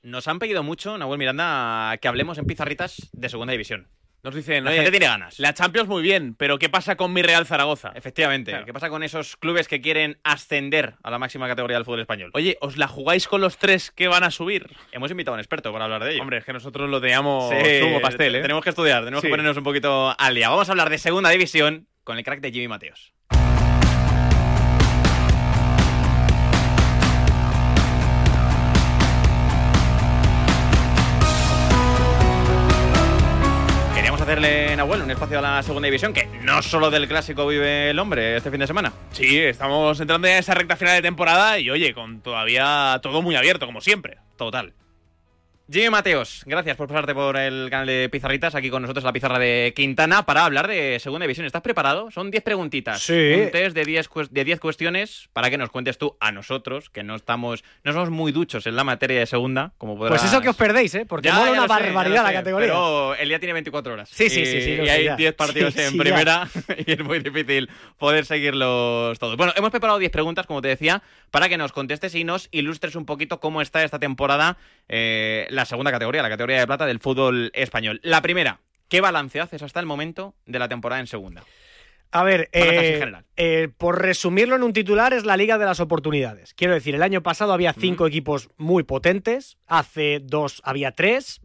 nos han pedido mucho, Nahuel Miranda, que hablemos en Pizarritas de segunda división. Nos dicen, La gente tiene ganas. La Champions muy bien, pero ¿qué pasa con mi Real Zaragoza? Efectivamente. Claro. ¿Qué pasa con esos clubes que quieren ascender a la máxima categoría del fútbol español? Oye, ¿os la jugáis con los 3 que van a subir? Hemos invitado a un experto para hablar de ello. Hombre, es que nosotros lo teníamos Sí, zumo pastel, ¿eh? Tenemos que estudiar, tenemos que ponernos un poquito al día. Vamos a hablar de segunda división con el crack de Jimmy Mateos. Hacerle, Nahuel, un espacio a la segunda división, que no solo del clásico vive el hombre este fin de semana. Sí, estamos entrando ya en esa recta final de temporada y, oye, con todavía todo muy abierto, como siempre. Total. Jimmy Mateos, gracias por pasarte por el canal de Pizarritas, aquí con nosotros en la pizarra de Quintana, para hablar de segunda división. ¿Estás preparado? Son 10 preguntitas. Sí. Un test de 10 cuestiones para que nos cuentes tú a nosotros, que no somos muy duchos en la materia de segunda, como podrás... Pues eso que os perdéis, ¿eh? Porque mola una barbaridad la categoría. Pero el día tiene 24 horas. Sí. Y hay 10 partidos en primera y es muy difícil poder seguirlos todos. Bueno, hemos preparado 10 preguntas, como te decía, para que nos contestes y nos ilustres un poquito cómo está esta temporada la segunda categoría, la categoría de plata del fútbol español. La primera, ¿qué balance haces hasta el momento de la temporada en segunda? A ver, en general. Por resumirlo en un titular, es la liga de las oportunidades. Quiero decir, el año pasado había 5 equipos muy potentes, hace 2 había 3,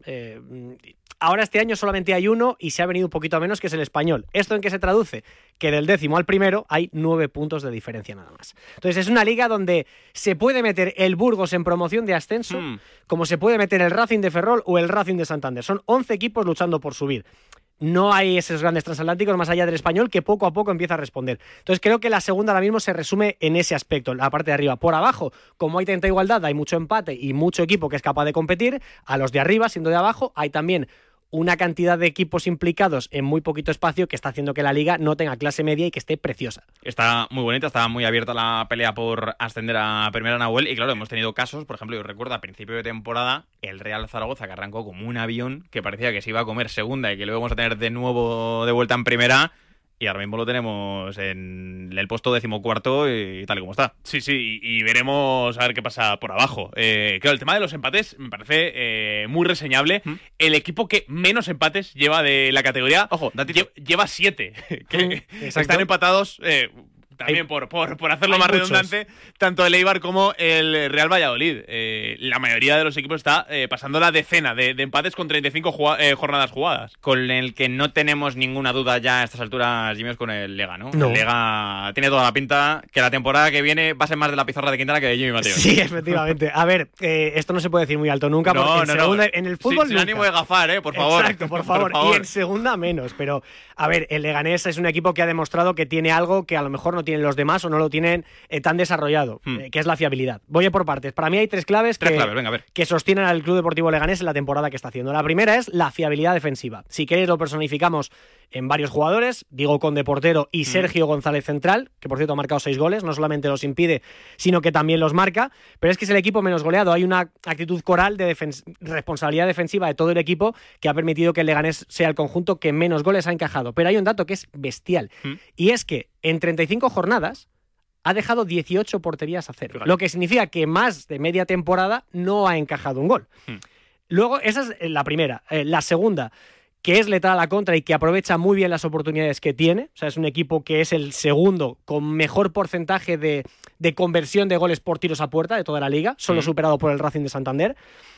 ahora este año solamente hay 1 y se ha venido un poquito a menos, que es el Español. ¿Esto en qué se traduce? Que del 10º al primero hay 9 puntos de diferencia nada más. Entonces es una liga donde se puede meter el Burgos en promoción de ascenso, como se puede meter el Racing de Ferrol o el Racing de Santander. Son 11 equipos luchando por subir. No hay esos grandes transatlánticos más allá del Español, que poco a poco empieza a responder. Entonces creo que la segunda ahora mismo se resume en ese aspecto, la parte de arriba. Por abajo, como hay tanta igualdad, hay mucho empate y mucho equipo que es capaz de competir. A los de arriba, siendo de abajo, hay también una cantidad de equipos implicados en muy poquito espacio que está haciendo que la liga no tenga clase media y que esté preciosa. Está muy bonita, está muy abierta la pelea por ascender a Primera, Nahuel, y claro, hemos tenido casos, por ejemplo, yo recuerdo a principio de temporada el Real Zaragoza, que arrancó como un avión, que parecía que se iba a comer segunda y que lo íbamos a tener de nuevo de vuelta en primera, y ahora mismo lo tenemos en el puesto 14º y tal y como está. Sí, y veremos a ver qué pasa por abajo. Claro, el tema de los empates me parece muy reseñable. El equipo que menos empates lleva de la categoría, ojo, lleva 7, que están empatados... También por hacerlo más redundante, tanto el Eibar como el Real Valladolid. La mayoría de los equipos está pasando la decena de empates con 35 jornadas jugadas. Con el que no tenemos ninguna duda ya a estas alturas, Jimmy, es con el Lega, ¿no? No. El Lega tiene toda la pinta que la temporada que viene va a ser más de la pizarra de Quintana que de Jimmy Mateos. Sí, efectivamente. A ver, esto no se puede decir muy alto nunca, porque en el fútbol sin nunca. ánimo de gafar, por favor. Exacto, por favor. Y en segunda menos. Pero, a ver, el Leganés es un equipo que ha demostrado que tiene algo que a lo mejor no tienen los demás o no lo tienen tan desarrollado, que es la fiabilidad. Voy a por partes. Para mí hay 3 claves venga, a ver. que sostienen al Club Deportivo Leganés en la temporada que está haciendo. La primera es la fiabilidad defensiva. Si queréis lo personificamos en varios jugadores, Diego Conde portero y Sergio González central, que por cierto ha marcado 6 goles, no solamente los impide, sino que también los marca, pero es que es el equipo menos goleado. Hay una actitud coral de responsabilidad defensiva de todo el equipo que ha permitido que el Leganés sea el conjunto que menos goles ha encajado. Pero hay un dato que es bestial, y es que en 35 jornadas ha dejado 18 porterías a cero, Fíjate. lo que significa que más de media temporada no ha encajado un gol. Luego, esa es la primera. La segunda, que es letal a la contra y que aprovecha muy bien las oportunidades que tiene. O sea, es un equipo que es el segundo con mejor porcentaje de conversión de goles por tiros a puerta de toda la liga, solo superado por el Racing de Santander.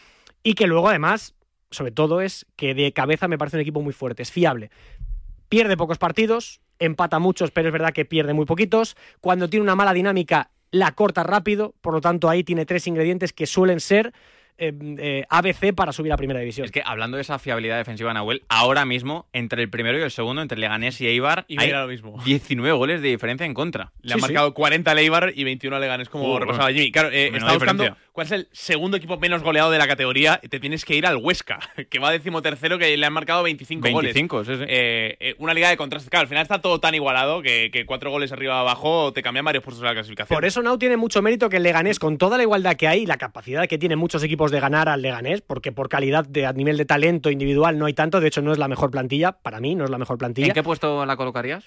Y que luego, además, sobre todo, es que de cabeza me parece un equipo muy fuerte, es fiable. Pierde pocos partidos, empata muchos, pero es verdad que pierde muy poquitos. Cuando tiene una mala dinámica, la corta rápido. Por lo tanto, ahí tiene 3 ingredientes que suelen ser ABC para subir a Primera División. Es que hablando de esa fiabilidad defensiva, Nahuel, ahora mismo, entre el primero y el segundo, entre Leganés y Eibar, hay lo mismo. 19 goles de diferencia en contra. Le han marcado 40 al Eibar y 21 al Leganés, como repasaba Jimmy. Claro, estaba buscando cuál es el segundo equipo menos goleado de la categoría. Te tienes que ir al Huesca, que va 13º, que le han marcado 25 goles. 25, sí. Una liga de contrastes. Claro, al final está todo tan igualado que 4 goles arriba abajo te cambian varios puestos de la clasificación. Por eso Nau tiene mucho mérito que el Leganés, con toda la igualdad que hay, la capacidad que tienen muchos equipos lejos de ganar al Leganés, porque por calidad a nivel de talento individual no hay tanto. De hecho, no es la mejor plantilla. Para mí, no es la mejor plantilla. ¿En qué puesto la colocarías?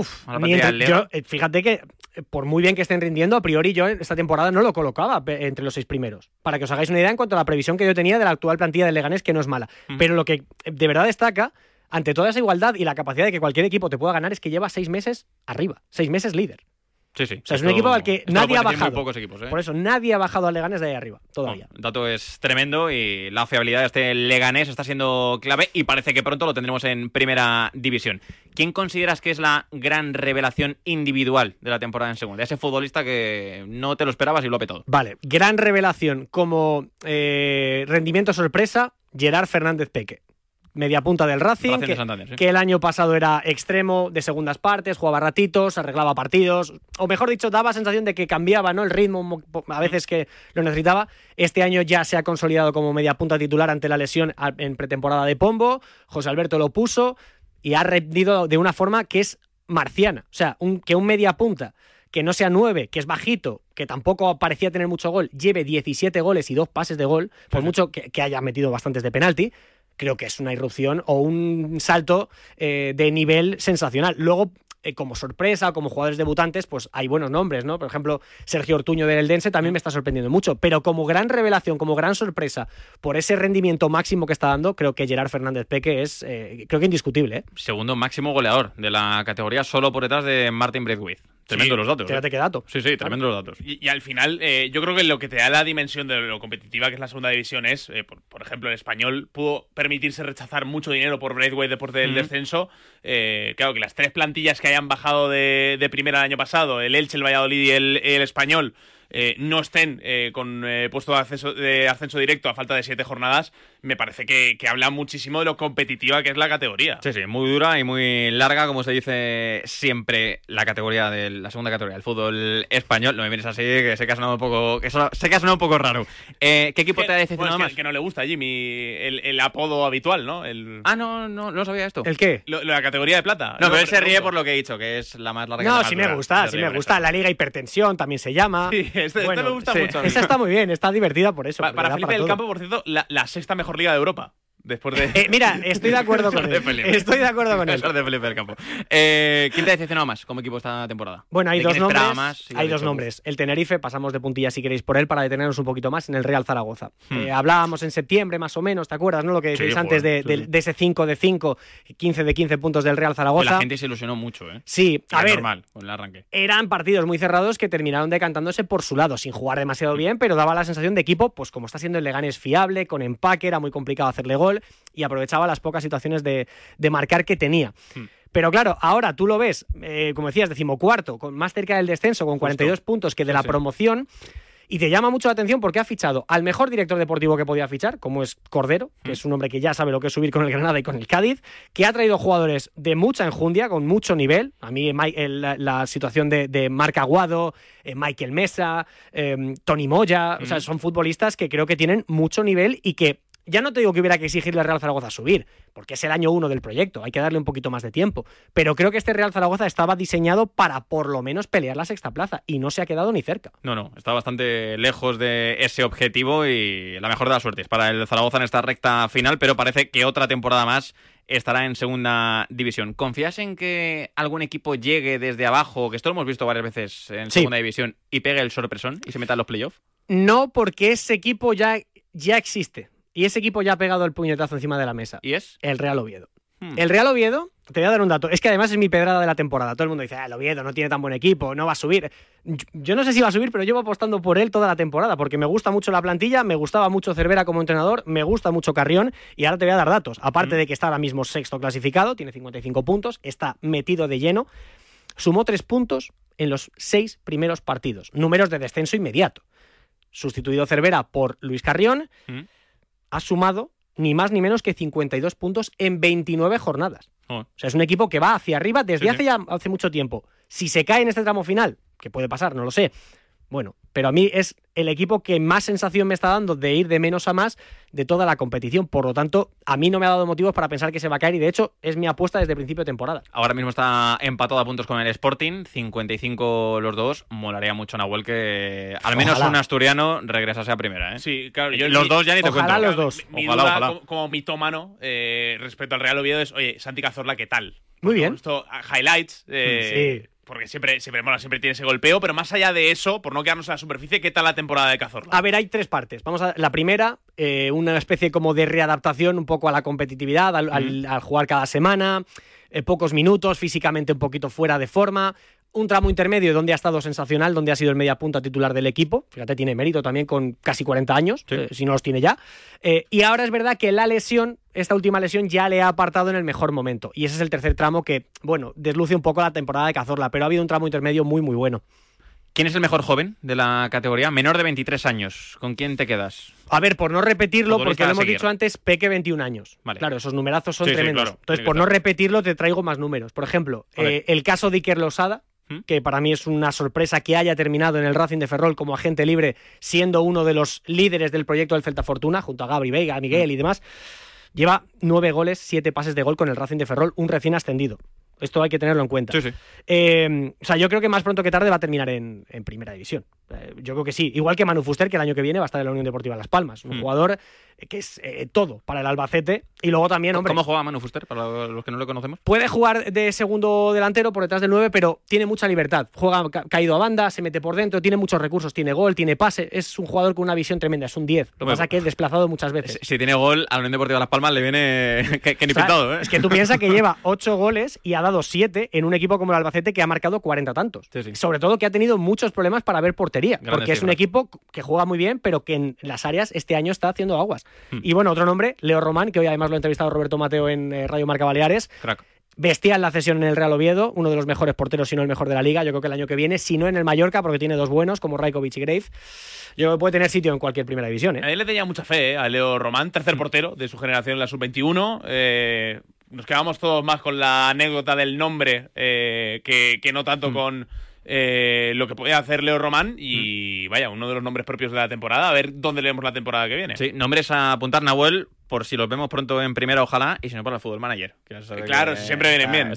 Fíjate que, por muy bien que estén rindiendo, a priori yo esta temporada no lo colocaba entre los 6 primeros. Para que os hagáis una idea en cuanto a la previsión que yo tenía de la actual plantilla del Leganés, que no es mala. Pero lo que de verdad destaca, ante toda esa igualdad y la capacidad de que cualquier equipo te pueda ganar, es que lleva 6 meses arriba, 6 meses líder. Sí, sí. O sea, es un equipo al que nadie ha bajado. Muy pocos equipos, ¿eh? Por eso, nadie ha bajado al Leganés de ahí arriba, todavía. El dato es tremendo y la fiabilidad de este Leganés está siendo clave y parece que pronto lo tendremos en primera división. ¿Quién consideras que es la gran revelación individual de la temporada en segunda? Ese futbolista que no te lo esperabas y lo petó. Vale, gran revelación como rendimiento sorpresa, Gerard Fernández Peque. Media punta del Racing, que el año pasado era extremo de segundas partes, jugaba ratitos, arreglaba partidos, o mejor dicho, daba sensación de que cambiaba, ¿no?, el ritmo a veces que lo necesitaba. Este año ya se ha consolidado como media punta titular ante la lesión en pretemporada de Pombo. José Alberto lo puso y ha rendido de una forma que es marciana. O sea, que un media punta que no sea 9, que es bajito, que tampoco parecía tener mucho gol, lleve 17 goles y 2 pases de gol, por mucho que haya metido bastantes de penalti, creo que es una irrupción o un salto de nivel sensacional. Luego, como sorpresa, como jugadores debutantes, pues hay buenos nombres, ¿no? Por ejemplo, Sergio Ortuño del Eldense también me está sorprendiendo mucho, pero como gran revelación, como gran sorpresa, por ese rendimiento máximo que está dando, creo que Gerard Fernández Peque es, creo que indiscutible, ¿eh? Segundo máximo goleador de la categoría, solo por detrás de Martin Braithwaite. Tremendo los datos. Fíjate qué dato. Sí, tremendo los datos. Y al final, yo creo que lo que te da la dimensión de lo competitiva que es la segunda división es, por ejemplo, el Español pudo permitirse rechazar mucho dinero por Braithwaite después del descenso. Claro, que las 3 plantillas que hayan bajado de primera el año pasado, el Elche, el Valladolid y el Español, no estén con puesto de ascenso directo a falta de 7 jornadas, me parece que habla muchísimo de lo competitiva que es la categoría. Sí, muy dura y muy larga, como se dice siempre, la segunda categoría del fútbol español. No me vienes así, que sé que ha sonado un poco raro. ¿Qué equipo te ha decepcionado más? Que no le gusta a Jimmy el apodo habitual, ¿no? No sabía esto. ¿El qué? La categoría de plata. No, pero él se ríe por lo que he dicho, que es la más larga. No, sí me gusta. La Liga Hipertensión también se llama. Sí, este me gusta mucho. Esa está muy bien, está divertida por eso. Para Felipe del Campo, por cierto, la sexta mejor liga de Europa. Después de... mira, estoy de acuerdo con él. Estoy de acuerdo con él. de Felipe del Campo. ¿Quién te ha decepcionado más como equipo esta temporada? Bueno, hay dos nombres. Hay dos nombres. El Tenerife, pasamos de puntilla si queréis por él para detenernos un poquito más en el Real Zaragoza. Hablábamos en septiembre más o menos, ¿te acuerdas, no? Lo que decís antes de ese 5 de 5, 15 de 15 puntos del Real Zaragoza. La gente se ilusionó mucho, ¿eh? Sí, a ver, normal, con el arranque. Eran partidos muy cerrados que terminaron decantándose por su lado, sin jugar demasiado bien, pero daba la sensación de equipo, pues como está siendo el Leganés, fiable, con empaque, era muy complicado hacerle gol y aprovechaba las pocas situaciones de marcar que tenía. Pero claro, ahora tú lo ves, como decías, 14º, más cerca del descenso, con 42 puntos que de la promoción, y te llama mucho la atención porque ha fichado al mejor director deportivo que podía fichar, como es Cordero, que es un hombre que ya sabe lo que es subir con el Granada y con el Cádiz, que ha traído jugadores de mucha enjundia, con mucho nivel. A mí la situación de Marc Aguado, Michael Mesa, Toni Moya, o sea, son futbolistas que creo que tienen mucho nivel y que ya no te digo que hubiera que exigirle al Real Zaragoza subir, porque es el año 1 del proyecto, hay que darle un poquito más de tiempo. Pero creo que este Real Zaragoza estaba diseñado para por lo menos pelear la sexta plaza y no se ha quedado ni cerca. No, está bastante lejos de ese objetivo y la mejor de las suertes para el Zaragoza en esta recta final, pero parece que otra temporada más estará en segunda división. ¿Confías en que algún equipo llegue desde abajo, que esto lo hemos visto varias veces en segunda división, y pegue el sorpresón y se meta en los playoffs? No, porque ese equipo ya existe. Y ese equipo ya ha pegado el puñetazo encima de la mesa. ¿Y es? El Real Oviedo. El Real Oviedo, te voy a dar un dato, es que además es mi pedrada de la temporada. Todo el mundo dice, el Oviedo no tiene tan buen equipo, no va a subir. Yo no sé si va a subir, pero llevo apostando por él toda la temporada, porque me gusta mucho la plantilla, me gustaba mucho Cervera como entrenador, me gusta mucho Carrión, y ahora te voy a dar datos. Aparte de que está ahora mismo sexto clasificado, tiene 55 puntos, está metido de lleno, sumó 3 puntos en los 6 primeros partidos, números de descenso inmediato. Sustituido Cervera por Luis Carrión, ha sumado ni más ni menos que 52 puntos en 29 jornadas. O sea, es un equipo que va hacia arriba desde hace mucho tiempo. Si se cae en este tramo final, que puede pasar, no lo sé, bueno, pero a mí es el equipo que más sensación me está dando de ir de menos a más de toda la competición. Por lo tanto, a mí no me ha dado motivos para pensar que se va a caer y de hecho es mi apuesta desde el principio de temporada. Ahora mismo está empatado a puntos con el Sporting, 55 los dos. Molaría mucho, Nahuel, que al menos un asturiano regresase a primera, ¿eh? Sí, claro. Los dos ya ni te cuento. Ojalá los dos. Ojalá. Como mitómano respecto al Real Oviedo es, oye, Santi Cazorla, ¿qué tal? Muy bien. Esto, highlights. Sí. Porque siempre mola, siempre tiene ese golpeo, pero más allá de eso, por no quedarnos en la superficie, ¿qué tal la temporada de Cazorla? A ver, hay tres partes. Vamos a la primera, una especie como de readaptación un poco a la competitividad, al jugar cada semana, pocos minutos, físicamente un poquito fuera de forma. Un tramo intermedio donde ha estado sensacional, donde ha sido el mediapunta titular del equipo. Fíjate, tiene mérito también con casi 40 años, sí. Si no los tiene ya. Y ahora es verdad que la lesión, esta última lesión, ya le ha apartado en el mejor momento. Y ese es el tercer tramo que, bueno, desluce un poco la temporada de Cazorla, pero ha habido un tramo intermedio muy, muy bueno. ¿Quién es el mejor joven de la categoría? Menor de 23 años. ¿Con quién te quedas? A ver, por no repetirlo, porque lo hemos seguir. dicho antes, Peque 21 años. Vale. Claro, esos numerazos son Sí, tremendos. claro. Entonces, por no repetirlo, te traigo más números. Por ejemplo, el caso de Iker Losada, que para mí es una sorpresa que haya terminado en el Racing de Ferrol como agente libre, siendo uno de los líderes del proyecto del Celta Fortuna, junto a Gabri Veiga, Miguel y demás. Lleva 9 goles, 7 pases de gol con el Racing de Ferrol, un recién ascendido. Esto hay que tenerlo en cuenta. Sí. O sea, yo creo que más pronto que tarde va a terminar en primera división. Yo creo que sí. Igual que Manu Fuster, que el año que viene va a estar en la Unión Deportiva Las Palmas. Un jugador que es todo para el Albacete. Y luego también, hombre... ¿Cómo juega Manu Fuster, para los que no lo conocemos? Puede jugar de segundo delantero por detrás del 9, pero tiene mucha libertad. Juega caído a banda, se mete por dentro, tiene muchos recursos, tiene gol, tiene pase. Es un jugador con una visión tremenda, es un 10. Lo que pasa es que es desplazado muchas veces. Si tiene gol, a la Unión Deportiva Las Palmas le viene que ni pintado, ¿eh? Es que tú piensas que lleva 8 goles y ha dado 7 en un equipo como el Albacete que ha marcado 40 tantos. Sí. Sobre todo que ha tenido muchos problemas para ver portería, porque es un equipo que juega muy bien, pero que en las áreas este año está haciendo aguas. Y bueno, otro nombre, Leo Román, que hoy además lo ha entrevistado Roberto Mateo en Radio Marca Baleares. Crack. Bestial la cesión en el Real Oviedo, uno de los mejores porteros, si no el mejor de la liga. Yo creo que el año que viene, si no en el Mallorca, porque tiene dos buenos, como Rajkovic y Grave, yo creo que puede tener sitio en cualquier primera división. A él le tenía mucha fe, a Leo Román, tercer portero de su generación en la Sub-21. Nos quedamos todos más con la anécdota del nombre que no tanto con lo que puede hacer Leo Román. Y vaya, uno de los nombres propios de la temporada. A ver dónde leemos la temporada que viene. Sí, nombres a apuntar, Nahuel, por si los vemos pronto en primera, ojalá, y si no para el Fútbol Manager. Claro, si siempre vienen bien.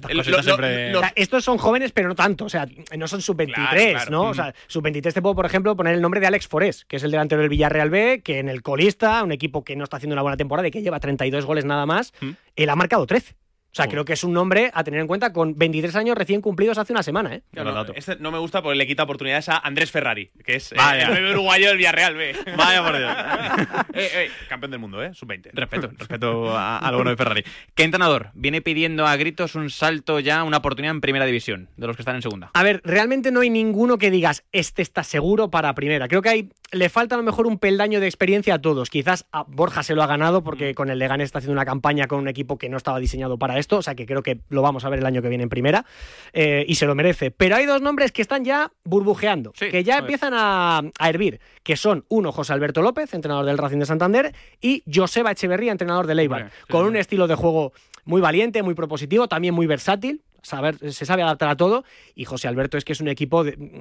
Estos son jóvenes, pero no tanto. O sea, no son sub-23, claro. ¿no? O sea, sub-23 te puedo, por ejemplo, poner el nombre de Alex Forés, que es el delantero del Villarreal B, que en el colista, un equipo que no está haciendo una buena temporada y que lleva 32 goles nada más, él ha marcado 13. O sea, creo que es un nombre a tener en cuenta con 23 años recién cumplidos hace una semana, ¿eh? Claro, este no me gusta porque le quita oportunidades a Andrés Ferrari, que es el uruguayo del Villarreal B. Vaya por Dios. Campeón del mundo, Sub-20. Respeto al bueno de Ferrari. ¿Qué entrenador viene pidiendo a gritos un salto ya, una oportunidad en primera división, de los que están en segunda? A ver, realmente no hay ninguno que digas, este está seguro para primera. Creo que le falta a lo mejor un peldaño de experiencia a todos. Quizás a Borja se lo ha ganado porque con el Leganés está haciendo una campaña con un equipo que no estaba diseñado para esto, o sea que creo que lo vamos a ver el año que viene en primera y se lo merece. Pero hay dos nombres que están ya burbujeando, que ya empiezan a hervir, que son uno, José Alberto López, entrenador del Racing de Santander, y Joseba Echeverría, entrenador del Eibar, con un estilo de juego muy valiente, muy propositivo, también muy versátil. Se sabe adaptar a todo, y José Alberto es que es un equipo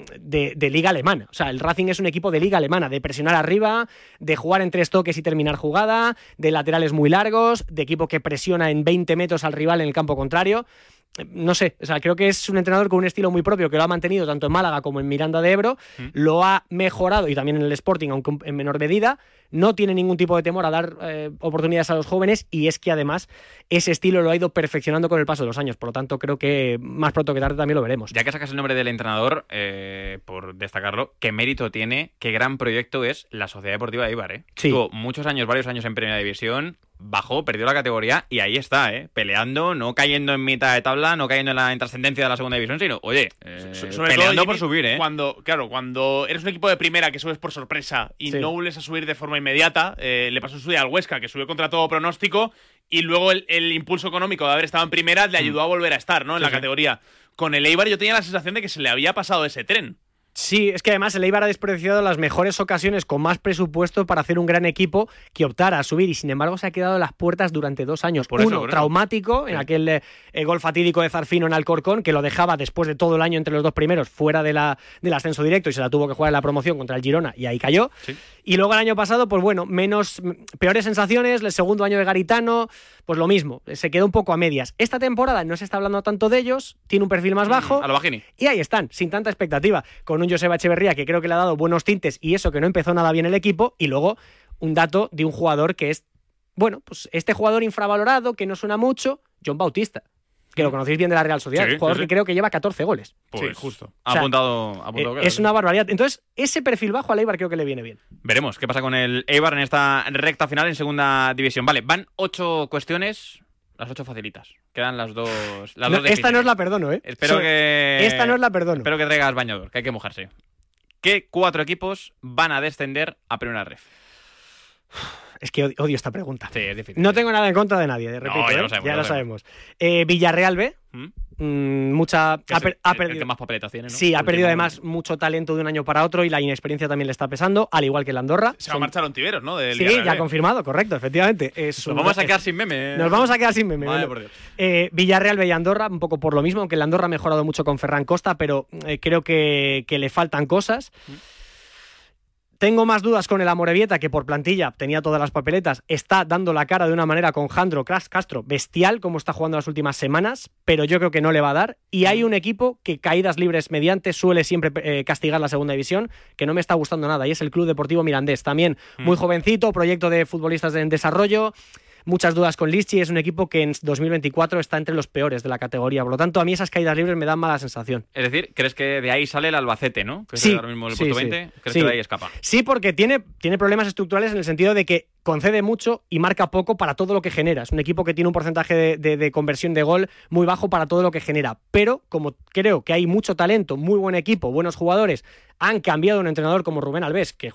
de liga alemana. O sea, el Racing es un equipo de liga alemana, de presionar arriba, de jugar en 3 toques y terminar jugada, de laterales muy largos, de equipo que presiona en 20 metros al rival en el campo contrario. No sé, o sea, creo que es un entrenador con un estilo muy propio que lo ha mantenido tanto en Málaga como en Miranda de Ebro, lo ha mejorado y también en el Sporting, aunque en menor medida. No tiene ningún tipo de temor a dar oportunidades a los jóvenes, y es que además ese estilo lo ha ido perfeccionando con el paso de los años. Por lo tanto, creo que más pronto que tarde también lo veremos. Ya que sacas el nombre del entrenador, por destacarlo, qué mérito tiene, qué gran proyecto es la Sociedad Deportiva de Eibar. Sí. Tuvo varios años en Primera División, bajó, perdió la categoría y ahí está, peleando, no cayendo en mitad de tabla, no cayendo en la intrascendencia de la Segunda División, sino, oye, peleando por subir, Cuando eres un equipo de primera que subes por sorpresa y no vuelves a subir de forma inmediata, le pasó en su día al Huesca, que subió contra todo pronóstico, y luego el impulso económico de haber estado en primera le ayudó a volver a estar, ¿no? En la categoría. Con el Eibar yo tenía la sensación de que se le había pasado ese tren. Sí, es que además el Eibar ha despreciado las mejores ocasiones con más presupuesto para hacer un gran equipo que optara a subir y sin embargo se ha quedado a las puertas durante 2 años. Por eso. Traumático, en aquel gol fatídico de Zarfino en Alcorcón, que lo dejaba después de todo el año entre los 2 primeros fuera del ascenso directo y se la tuvo que jugar en la promoción contra el Girona y ahí cayó. Sí. Y luego el año pasado, pues bueno, peores sensaciones, el segundo año de Garitano, pues lo mismo, se quedó un poco a medias. Esta temporada no se está hablando tanto de ellos, tiene un perfil más bajo. A lo Bajini. Y ahí están, sin tanta expectativa, con un Joseba Echeverría que creo que le ha dado buenos tintes y eso que no empezó nada bien el equipo, y luego un dato de un jugador que es, bueno, pues este jugador infravalorado, que no suena mucho, John Bautista, que lo conocéis bien de la Real Sociedad, un jugador que creo que lleva 14 goles. Pues sí, justo. O sea, apuntado es una barbaridad. Entonces, ese perfil bajo al Eibar creo que le viene bien. Veremos qué pasa con el Eibar en esta recta final en segunda división. Vale, van 8 cuestiones, las 8 facilitas. Quedan las dos esta no os la perdono, ¿eh? Esta no os la perdono. Espero que traigas bañador, que hay que mojarse. ¿Qué 4 equipos van a descender a Primera Ref? Es que odio esta pregunta. Sí, es difícil. No tengo nada en contra de nadie, repito. Ya lo sabemos. Villarreal B. Ha perdido. El que más papeletas tiene, ¿no? Sí, ha perdido además mucho talento de un año para otro y la inexperiencia también le está pesando, al igual que el Andorra. Se va a marchar Ontiveros, ¿no? Sí, ya ha confirmado, correcto, efectivamente. Nos vamos a quedar sin meme. Nos vamos a quedar sin meme. Vale, por Dios. Villarreal B y Andorra, un poco por lo mismo, aunque el Andorra ha mejorado mucho con Ferran Costa, pero creo que le faltan cosas. Tengo más dudas con el Amorebieta, que por plantilla tenía todas las papeletas, está dando la cara de una manera con Jandro Castro, bestial como está jugando las últimas semanas, pero yo creo que no le va a dar. Y hay un equipo que caídas libres mediante suele siempre castigar la segunda división, que no me está gustando nada, y es el Club Deportivo Mirandés. También muy jovencito, proyecto de futbolistas en desarrollo. Muchas dudas con Lichi, es un equipo que en 2024 está entre los peores de la categoría. Por lo tanto, a mí esas caídas libres me dan mala sensación. Es decir, ¿crees que de ahí sale el Albacete, no? Que sí, es ahora mismo el puesto 20. ¿Crees que de ahí escapa? Sí, porque tiene problemas estructurales en el sentido de que concede mucho y marca poco para todo lo que genera. Es un equipo que tiene un porcentaje de conversión de gol muy bajo para todo lo que genera. Pero como creo que hay mucho talento, muy buen equipo, buenos jugadores, han cambiado un entrenador como Rubén Alves, que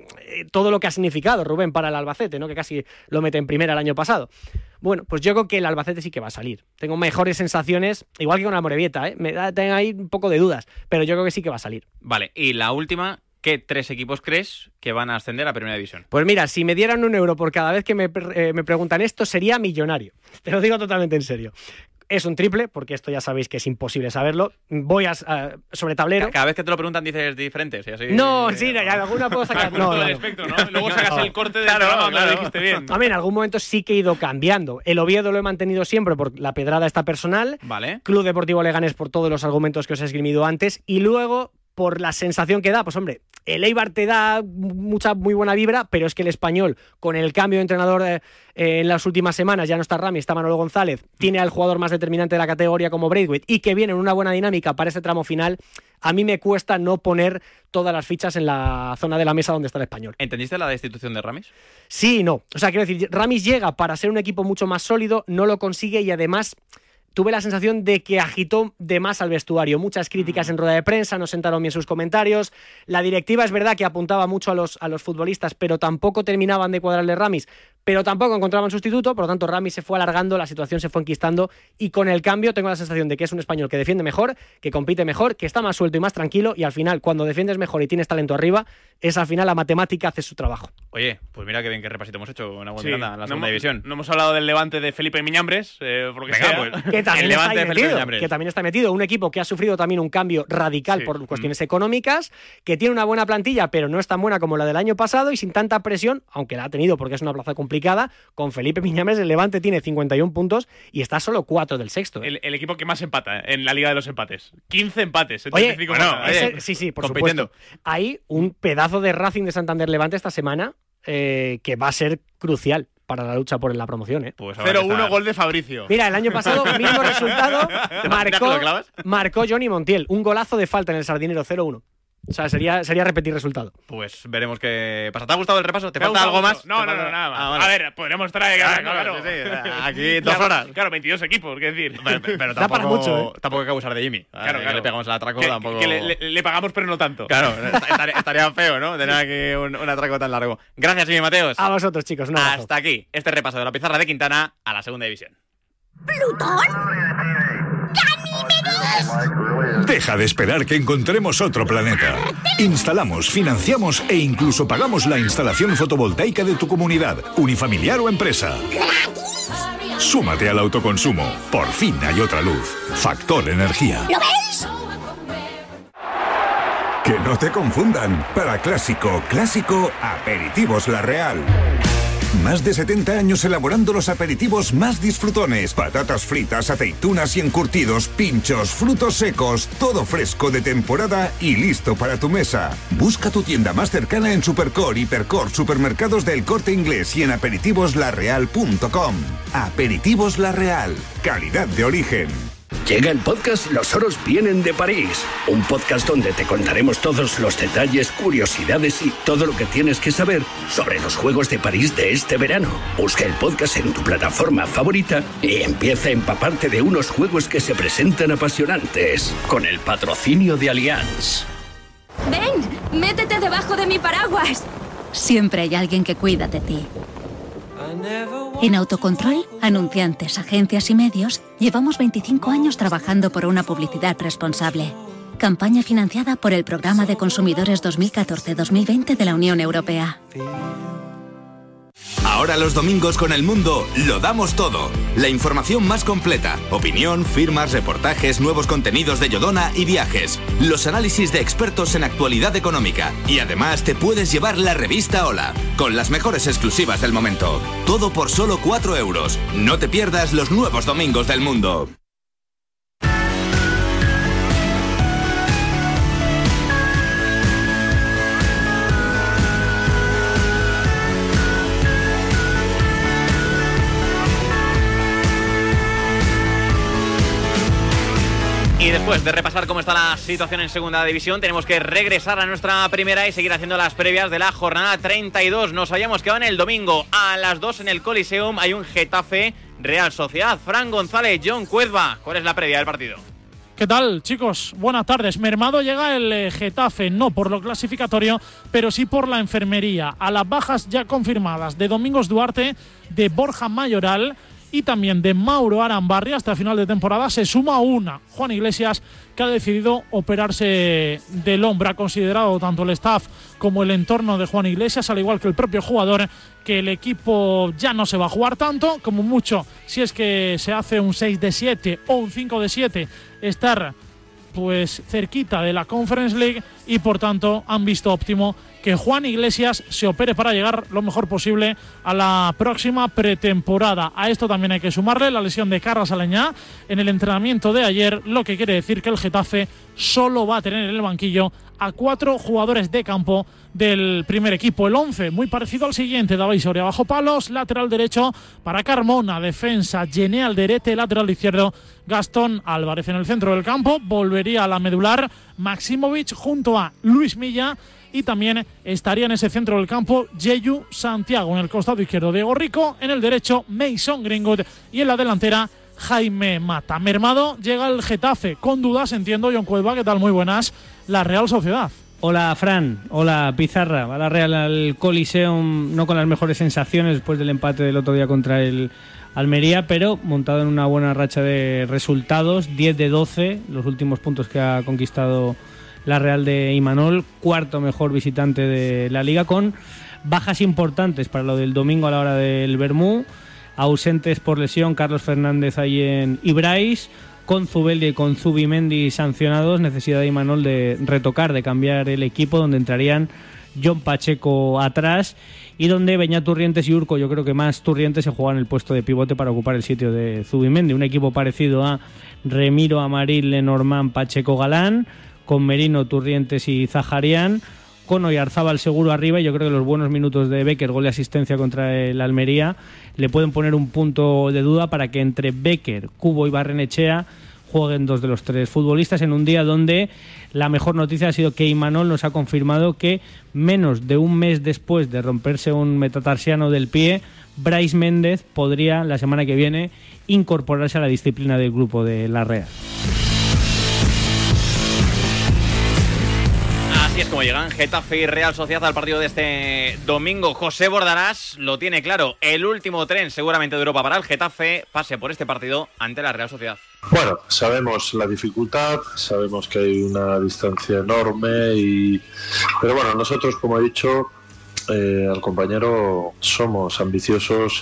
todo lo que ha significado Rubén para el Albacete, ¿no? Que casi lo mete en primera el año pasado. Bueno, pues yo creo que el Albacete sí que va a salir. Tengo mejores sensaciones, igual que con la Amorebieta, tengo ahí un poco de dudas, pero yo creo que sí que va a salir. Vale, y la última, ¿qué 3 equipos crees que van a ascender a Primera División? Pues mira, si me dieran €1 por cada vez que me preguntan esto, sería millonario. Te lo digo totalmente en serio. Es un triple, porque esto ya sabéis que es imposible saberlo. Voy sobre tablero. Cada vez que te lo preguntan dices diferentes. Y así, no, sí, alguna puedo sacar. No. Espectro, ¿no? Luego sacas el corte de programa, lo dijiste bien. A mí en algún momento sí que he ido cambiando. El Oviedo lo he mantenido siempre por la pedrada esta personal. Vale. Club Deportivo Leganés por todos los argumentos que os he esgrimido antes. Y luego, por la sensación que da, pues hombre, el Eibar te da muy buena vibra, pero es que el Español, con el cambio de entrenador en las últimas semanas, ya no está Rami, está Manolo González, tiene al jugador más determinante de la categoría como Braithwaite y que viene en una buena dinámica para ese tramo final. A mí me cuesta no poner todas las fichas en la zona de la mesa donde está el Español. ¿Entendiste la destitución de Ramis? Sí y no. O sea, quiero decir, Ramis llega para ser un equipo mucho más sólido, no lo consigue y además tuve la sensación de que agitó de más al vestuario. Muchas críticas en rueda de prensa, no sentaron bien sus comentarios. La directiva es verdad que apuntaba mucho a los futbolistas, pero tampoco terminaban de cuadrarle Ramis, pero tampoco encontraban sustituto, por lo tanto Ramis se fue alargando, la situación se fue enquistando y con el cambio tengo la sensación de que es un español que defiende mejor, que compite mejor, que está más suelto y más tranquilo y al final cuando defiendes mejor y tienes talento arriba, es al final la matemática hace su trabajo. Oye, pues mira qué bien que repasito hemos hecho una buena en la segunda división. No hemos hablado del Levante de Felipe Miñambres, porque que también está metido, un equipo que ha sufrido también un cambio radical por cuestiones económicas, que tiene una buena plantilla, pero no es tan buena como la del año pasado y sin tanta presión, aunque la ha tenido porque es una plaza complicada. Con Felipe Miñambres el Levante tiene 51 puntos y está solo 4 del sexto. El equipo que más empata en la Liga de los Empates. 15 empates. Sí, por supuesto. Hay un pedazo de Racing de Santander Levante esta semana que va a ser crucial para la lucha por la promoción. Pues 0-1 gol de Fabricio. Mira, el año pasado, mismo resultado, marcó Johnny Montiel. Un golazo de falta en el Sardinero, 0-1. O sea, sería repetir resultado. Pues veremos qué pasa. ¿Te ha gustado el repaso? ¿Te falta algo más? No, nada más. Vale. A ver, podremos traer... Claro. Aquí 2 horas. Claro, 22 equipos, qué decir. Pero tampoco, mucho, tampoco hay que abusar de Jimmy. Claro. Le pegamos el atraco tampoco... Que le pagamos, pero no tanto. Claro, estaría feo, ¿no? Tener aquí un atraco tan largo. Gracias, Jimmy Mateos. A vosotros, chicos. Un abrazo. Hasta aquí este repaso de la pizarra de Quintana a la segunda división. ¿Plutón? ¡Ganímedes! Deja de esperar que encontremos otro planeta. Instalamos, financiamos e incluso pagamos la instalación fotovoltaica de tu comunidad, unifamiliar o empresa. Súmate al autoconsumo. Por fin hay otra luz. Factor Energía. ¿Lo veis? Que no te confundan. Para clásico, Aperitivos La Real. Más de 70 años elaborando los aperitivos más disfrutones. Patatas fritas, aceitunas y encurtidos, pinchos, frutos secos, todo fresco de temporada y listo para tu mesa. Busca tu tienda más cercana en Supercor, Hipercor, supermercados del Corte Inglés y en aperitivoslarreal.com. Aperitivos La Real. Calidad de origen. Llega el podcast Los Oros Vienen de París, un podcast donde te contaremos todos los detalles, curiosidades y todo lo que tienes que saber sobre los Juegos de París de este verano. Busca el podcast en tu plataforma favorita y empieza a empaparte de unos juegos que se presentan apasionantes, con el patrocinio de Allianz. ¡Ven! ¡Métete debajo de mi paraguas! Siempre hay alguien que cuida de ti. En Autocontrol, anunciantes, agencias y medios, llevamos 25 años trabajando por una publicidad responsable. Campaña financiada por el Programa de Consumidores 2014-2020 de la Unión Europea. Ahora los domingos con El Mundo lo damos todo. La información más completa, opinión, firmas, reportajes, nuevos contenidos de Yodona y viajes. Los análisis de expertos en actualidad económica. Y además te puedes llevar la revista Hola, con las mejores exclusivas del momento. Todo por solo 4 euros. No te pierdas los nuevos domingos del Mundo. Y después de repasar cómo está la situación en segunda división, tenemos que regresar a nuestra primera y seguir haciendo las previas de la jornada 32. Nos habíamos quedado en el domingo a las 2 en el Coliseum. Hay un Getafe Real Sociedad. Fran González, John Cuezba. ¿Cuál es la previa del partido? ¿Qué tal, chicos? Buenas tardes. Mermado llega el Getafe, no por lo clasificatorio, pero sí por la enfermería. A las bajas ya confirmadas de Domingos Duarte, de Borja Mayoral y también de Mauro Arambarri hasta final de temporada se suma una, Juan Iglesias, que ha decidido operarse del hombro. Ha considerado tanto el staff como el entorno de Juan Iglesias, al igual que el propio jugador, que el equipo ya no se va a jugar tanto, como mucho, si es que se hace un 6 de 7 o un 5 de 7, estar pues cerquita de la Conference League, y por tanto han visto óptimo que Juan Iglesias se opere para llegar lo mejor posible a la próxima pretemporada. A esto también hay que sumarle la lesión de Carlos Aleñá en el entrenamiento de ayer, lo que quiere decir que el Getafe solo va a tener en el banquillo a 4 jugadores de campo del primer equipo. El 11 muy parecido al siguiente: David Soria bajo palos, lateral derecho para Carmona, defensa Gené Alderete, lateral izquierdo Gastón Álvarez. En el centro del campo volvería a la medular Maximovic junto a Luis Milla, y también estaría en ese centro del campo Yeyu Santiago. En el costado izquierdo Diego Rico, en el derecho Mason Greenwood y en la delantera Jaime Mata. Mermado llega el Getafe con dudas, entiendo. John Cuelva, ¿qué tal? Muy buenas. La Real Sociedad. Hola Fran, hola Pizarra. Va la Real al Coliseum no con las mejores sensaciones después del empate del otro día contra el Almería, pero montado en una buena racha de resultados. 10 de 12 los últimos puntos que ha conquistado la Real de Imanol, cuarto mejor visitante de la Liga, con bajas importantes para lo del domingo a la hora del Bermú. Ausentes por lesión Carlos Fernández ahí en Ibrais, con Zubeldia y con Zubimendi sancionados. Necesidad de Imanol de retocar, de cambiar el equipo, donde entrarían John Pacheco atrás y donde Beñat Turrientes y Urco, yo creo que más Turrientes, se juegan el puesto de pivote para ocupar el sitio de Zubimendi. Un equipo parecido a Remiro, Amaril, Lenormand, Pacheco, Galán, con Merino, Turrientes y Zaharian, con Oyarzábal seguro arriba. Y yo creo que los buenos minutos de Becker, gol y asistencia contra el Almería, le pueden poner un punto de duda para que entre Becker, Cubo y Barrenechea jueguen 2 de los 3 futbolistas, en un día donde la mejor noticia ha sido que Imanol nos ha confirmado que menos de un mes después de romperse un metatarsiano del pie, Brais Méndez podría la semana que viene incorporarse a la disciplina del grupo de la Real. Así es como llegan Getafe y Real Sociedad al partido de este domingo. José Bordalás lo tiene claro. El último tren seguramente de Europa para el Getafe pase por este partido ante la Real Sociedad. Bueno, sabemos la dificultad, sabemos que hay una distancia enorme, pero bueno, nosotros, como he dicho al compañero, somos ambiciosos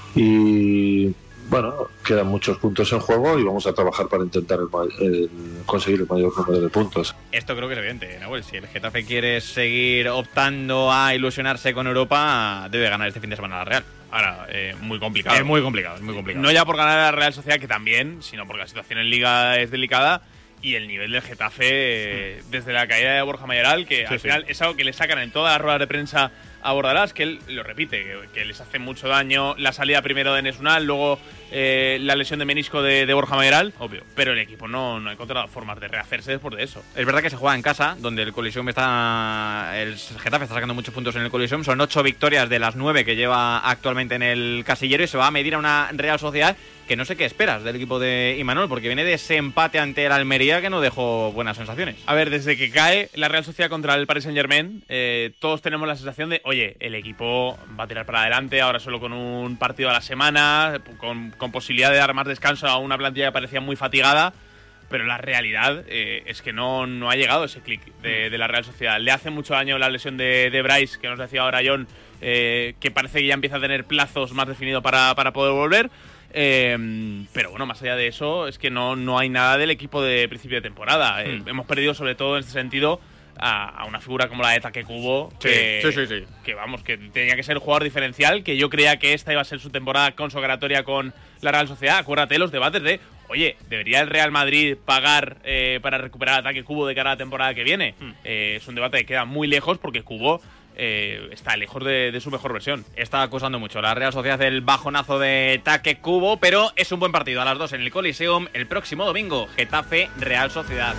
y bueno, quedan muchos puntos en juego y vamos a trabajar para intentar conseguir el mayor número de puntos. Esto creo que es evidente, Nahuel. Si el Getafe quiere seguir optando a ilusionarse con Europa, debe ganar este fin de semana la Real. Ahora, muy complicado. Es muy complicado. No ya por ganar a la Real Sociedad, que también, sino porque la situación en Liga es delicada y el nivel del Getafe desde la caída de Borja Mayoral, que al final es algo que le sacan en todas las ruedas de prensa a Bordalás, que él lo repite, que les hace mucho daño la salida primero de Enes Unal, luego la lesión de menisco de Borja Mayoral, obvio, pero el equipo no ha encontrado formas de rehacerse después de eso. Es verdad que se juega en casa, donde el Coliseum el Getafe está sacando muchos puntos en el Coliseum, son 8 victorias de las 9 que lleva actualmente en el casillero y se va a medir a una Real Sociedad que no sé qué esperas del equipo de Imanol, porque viene de ese empate ante el Almería que no dejó buenas sensaciones. A ver, desde que cae la Real Sociedad contra el Paris Saint-Germain, todos tenemos la sensación de, oye, el equipo va a tirar para adelante, ahora solo con un partido a la semana, con posibilidad de dar más descanso a una plantilla que parecía muy fatigada, pero la realidad es que no ha llegado ese clic de la Real Sociedad. Le hace mucho daño la lesión de Bryce, que nos decía ahora John, que parece que ya empieza a tener plazos más definidos para poder volver. Pero bueno, más allá de eso, es que no hay nada del equipo de principio de temporada. Hemos perdido, sobre todo en este sentido, a una figura como la de Take Kubo, que vamos, que tenía que ser el jugador diferencial, que yo creía que esta iba a ser su temporada consagratoria con la Real Sociedad. Acuérdate los debates de, oye, ¿debería el Real Madrid pagar para recuperar a Take Kubo de cara a la temporada que viene? Es un debate que queda muy lejos porque Kubo está lejos de su mejor versión. Está acusando mucho la Real Sociedad del bajonazo de Take Kubo, pero es un buen partido a las 2 en el Coliseum el próximo domingo. Getafe Real Sociedad.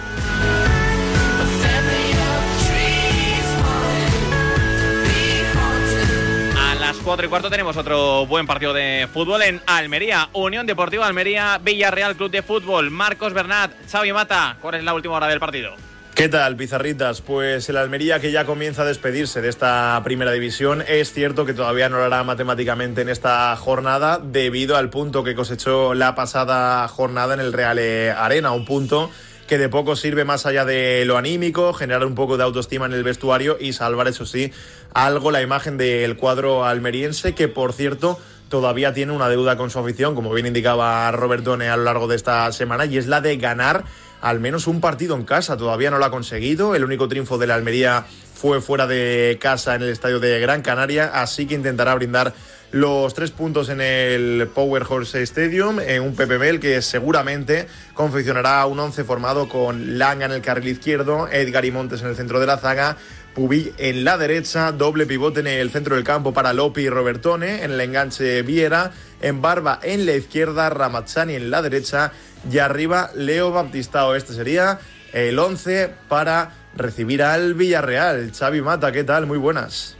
A las 4:15 tenemos otro buen partido de fútbol en Almería. Unión Deportiva Almería, Villarreal Club de Fútbol. Marcos Bernat, Xavi Mata, ¿cuál es la última hora del partido? ¿Qué tal, pizarritas? Pues el Almería, que ya comienza a despedirse de esta primera división. Es cierto que todavía no lo hará matemáticamente en esta jornada debido al punto que cosechó la pasada jornada en el Real Arena, un punto que de poco sirve más allá de lo anímico, generar un poco de autoestima en el vestuario y salvar, eso sí, algo la imagen del cuadro almeriense, que por cierto todavía tiene una deuda con su afición, como bien indicaba Robert Done a lo largo de esta semana, y es la de ganar al menos un partido en casa. Todavía no lo ha conseguido. El único triunfo de la Almería fue fuera de casa en el estadio de Gran Canaria, así que intentará brindar los 3 puntos en el Power Horse Stadium, en un Pepe Mel que seguramente confeccionará un 11 formado con Langa en el carril izquierdo, Edgar y Montes en el centro de la zaga, Pubill en la derecha, doble pivote en el centro del campo para Lopi y Robertone, en el enganche Viera, en Barba en la izquierda, Ramazzani en la derecha y arriba Leo Baptistao. Este sería el 11 para recibir al Villarreal. Xavi Mata, ¿qué tal? Muy buenas.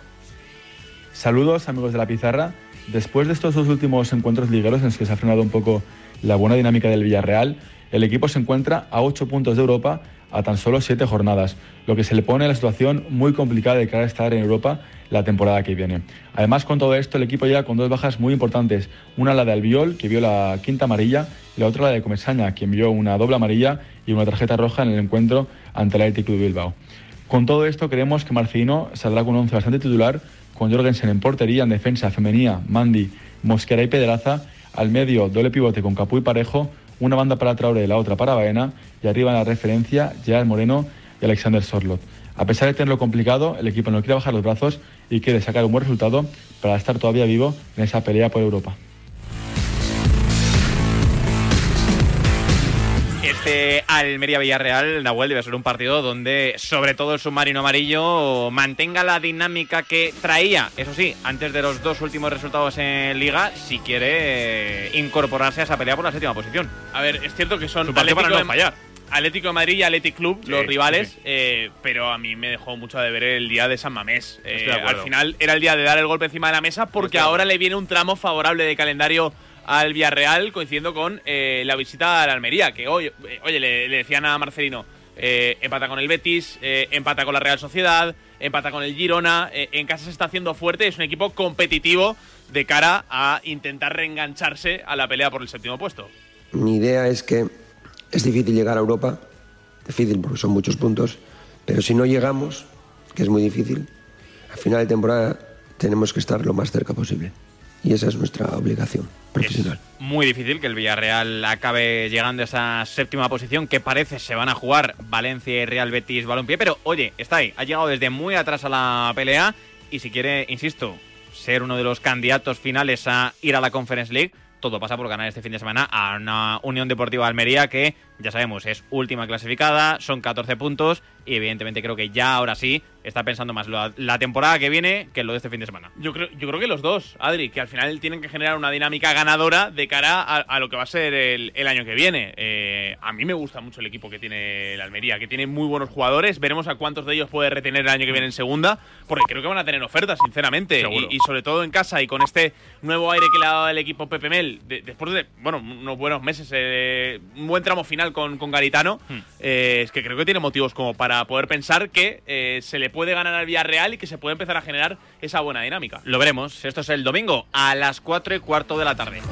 Saludos, amigos de la pizarra. Después de estos 2 últimos encuentros ligueros en los que se ha frenado un poco la buena dinámica del Villarreal, el equipo se encuentra a 8 puntos de Europa a tan solo 7 jornadas, lo que se le pone la situación muy complicada de cara a estar en Europa la temporada que viene. Además, con todo esto, el equipo llega con 2 bajas muy importantes, una la de Albiol, que vio la quinta amarilla, y la otra la de Comesaña, quien vio una doble amarilla y una tarjeta roja en el encuentro ante el Athletic Club de Bilbao. Con todo esto, creemos que Marcelino saldrá con un 11 bastante titular, con Jorgensen en portería, en defensa Femenía, Mandi, Mosquera y Pedraza, al medio doble pivote con Capú y Parejo, una banda para Traoré, la otra para Baena, y arriba en la referencia Gerard Moreno y Alexander Sorloth. A pesar de tenerlo complicado, el equipo no quiere bajar los brazos y quiere sacar un buen resultado para estar todavía vivo en esa pelea por Europa. Este Almería-Villarreal, Nahuel, debe ser un partido donde, sobre todo el submarino amarillo, mantenga la dinámica que traía, eso sí, antes de los 2 últimos resultados en Liga, si quiere incorporarse a esa pelea por la 7ª posición. A ver, es cierto que son Atlético para no fallar. Atlético de Madrid y Athletic Club, los rivales, pero a mí me dejó mucho de ver el día de San Mamés. Al final era el día de dar el golpe encima de la mesa, porque ahora le viene un tramo favorable de calendario al Villarreal, coincidiendo con la visita a la Almería, que oye, le decían a Marcelino, empata con el Betis, empata con la Real Sociedad, empata con el Girona, en casa se está haciendo fuerte, es un equipo competitivo de cara a intentar reengancharse a la pelea por el 7º puesto. Mi idea es que es difícil llegar a Europa, difícil porque son muchos puntos, pero si no llegamos, que es muy difícil, al final de temporada tenemos que estar lo más cerca posible. Y esa es nuestra obligación profesional. Es muy difícil que el Villarreal acabe llegando a esa 7ª posición que parece se van a jugar Valencia y Real Betis Balompié, pero oye, está ahí, ha llegado desde muy atrás a la pelea y si quiere, insisto, ser uno de los candidatos finales a ir a la Conference League, todo pasa por ganar este fin de semana a una Unión Deportiva Almería que, ya sabemos, es última clasificada, son 14 puntos y evidentemente creo que ya ahora sí está pensando más la temporada que viene que lo de este fin de semana. Yo creo que los dos, Adri, que al final tienen que generar una dinámica ganadora de cara a lo que va a ser el año que viene. A mí me gusta mucho el equipo que tiene el Almería, que tiene muy buenos jugadores. Veremos a cuántos de ellos puede retener el año que viene en segunda, porque creo que van a tener ofertas, sinceramente. Y sobre todo en casa y con este nuevo aire que le ha dado el equipo Pepe Mel, después de unos buenos meses, un buen tramo final con Garitano, es que creo que tiene motivos como para poder pensar que se le puede ganar al Villarreal y que se puede empezar a generar esa buena dinámica. Lo veremos. Esto es el domingo a las 4:15 de la tarde.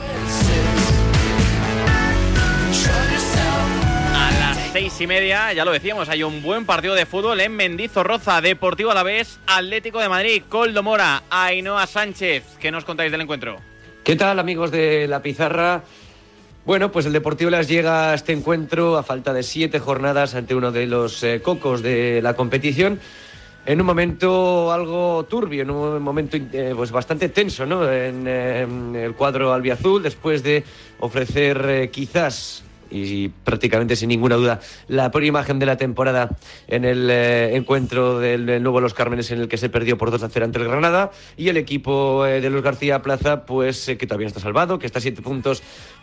A las 6:30, ya lo decíamos, hay un buen partido de fútbol en Mendizorroza. Deportivo Alavés, Atlético de Madrid, Koldo Mora, Ainhoa Sánchez. ¿Qué nos contáis del encuentro? ¿Qué tal, amigos de La Pizarra? Bueno, pues el Deportivo les llega a este encuentro a falta de 7 jornadas ante uno de los cocos de la competición, en un momento algo turbio, en un momento pues bastante tenso, ¿no? En el cuadro albiazul, después de ofrecer quizás y prácticamente sin ninguna duda la peor imagen de la temporada en el encuentro del nuevo Los Cármenes, en el que se perdió por 2-0 ante el Granada, y el equipo de Luis García Plaza, pues que todavía está salvado, que está a 7 puntos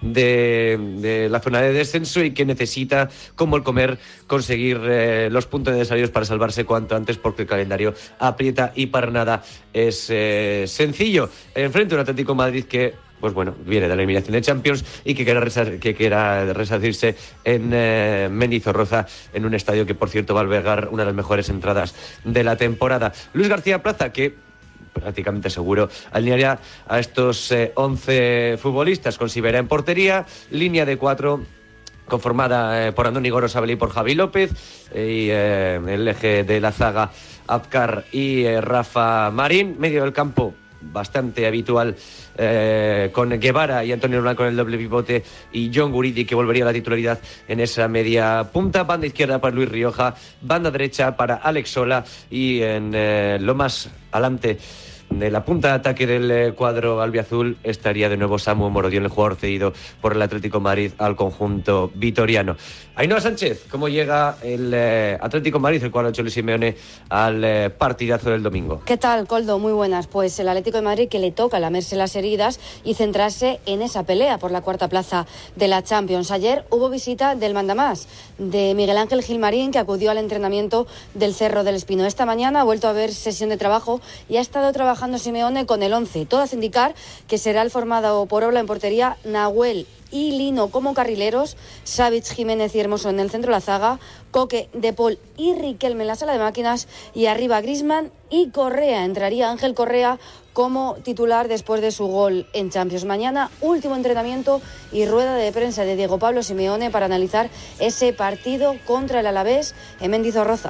de la zona de descenso y que necesita, como el comer, conseguir los puntos necesarios para salvarse cuanto antes, porque el calendario aprieta y para nada es sencillo. Enfrente a un Atlético de Madrid que, pues bueno, viene de la eliminación de Champions y que quiera resarcirse en Mendizorroza, en un estadio que, por cierto, va a albergar una de las mejores entradas de la temporada. Luis García Plaza, que prácticamente seguro alinearía a estos 11 futbolistas, con Sibera en portería, línea de 4 conformada por Andoni Gorosabel y por Javi López, y el eje de la zaga Abkar y Rafa Marín, medio del campo bastante habitual, con Guevara y Antonio Blanco en el doble pivote, y John Guridi, que volvería a la titularidad en esa media punta. Banda izquierda para Luis Rioja, banda derecha para Alex Sola, y en lo más adelante de la punta de ataque del cuadro albiazul estaría de nuevo Samu Morodion, el jugador cedido por el Atlético de Madrid al conjunto vitoriano. Ainhoa Sánchez, ¿cómo llega el Atlético de Madrid, el cuadro de Cholo Simeone, al partidazo del domingo? ¿Qué tal, Koldo? Muy buenas. Pues el Atlético de Madrid, que le toca lamerse las heridas y centrarse en esa pelea por la 4ª plaza de la Champions. Ayer hubo visita del mandamás, de Miguel Ángel Gilmarín, que acudió al entrenamiento del Cerro del Espino. Esta mañana ha vuelto a haber sesión de trabajo y ha estado trabajando Simeone con el 11. Todo hace indicar que será el formado por Ola en portería, Nahuel y Lino como carrileros, Savic, Jiménez y Hermoso en el centro de la zaga, Coque, De Paul y Riquelme en la sala de máquinas, y arriba Griezmann y Correa. Entraría Ángel Correa como titular después de su gol en Champions. Mañana, último entrenamiento y rueda de prensa de Diego Pablo Simeone para analizar ese partido contra el Alavés en Mendizorroza.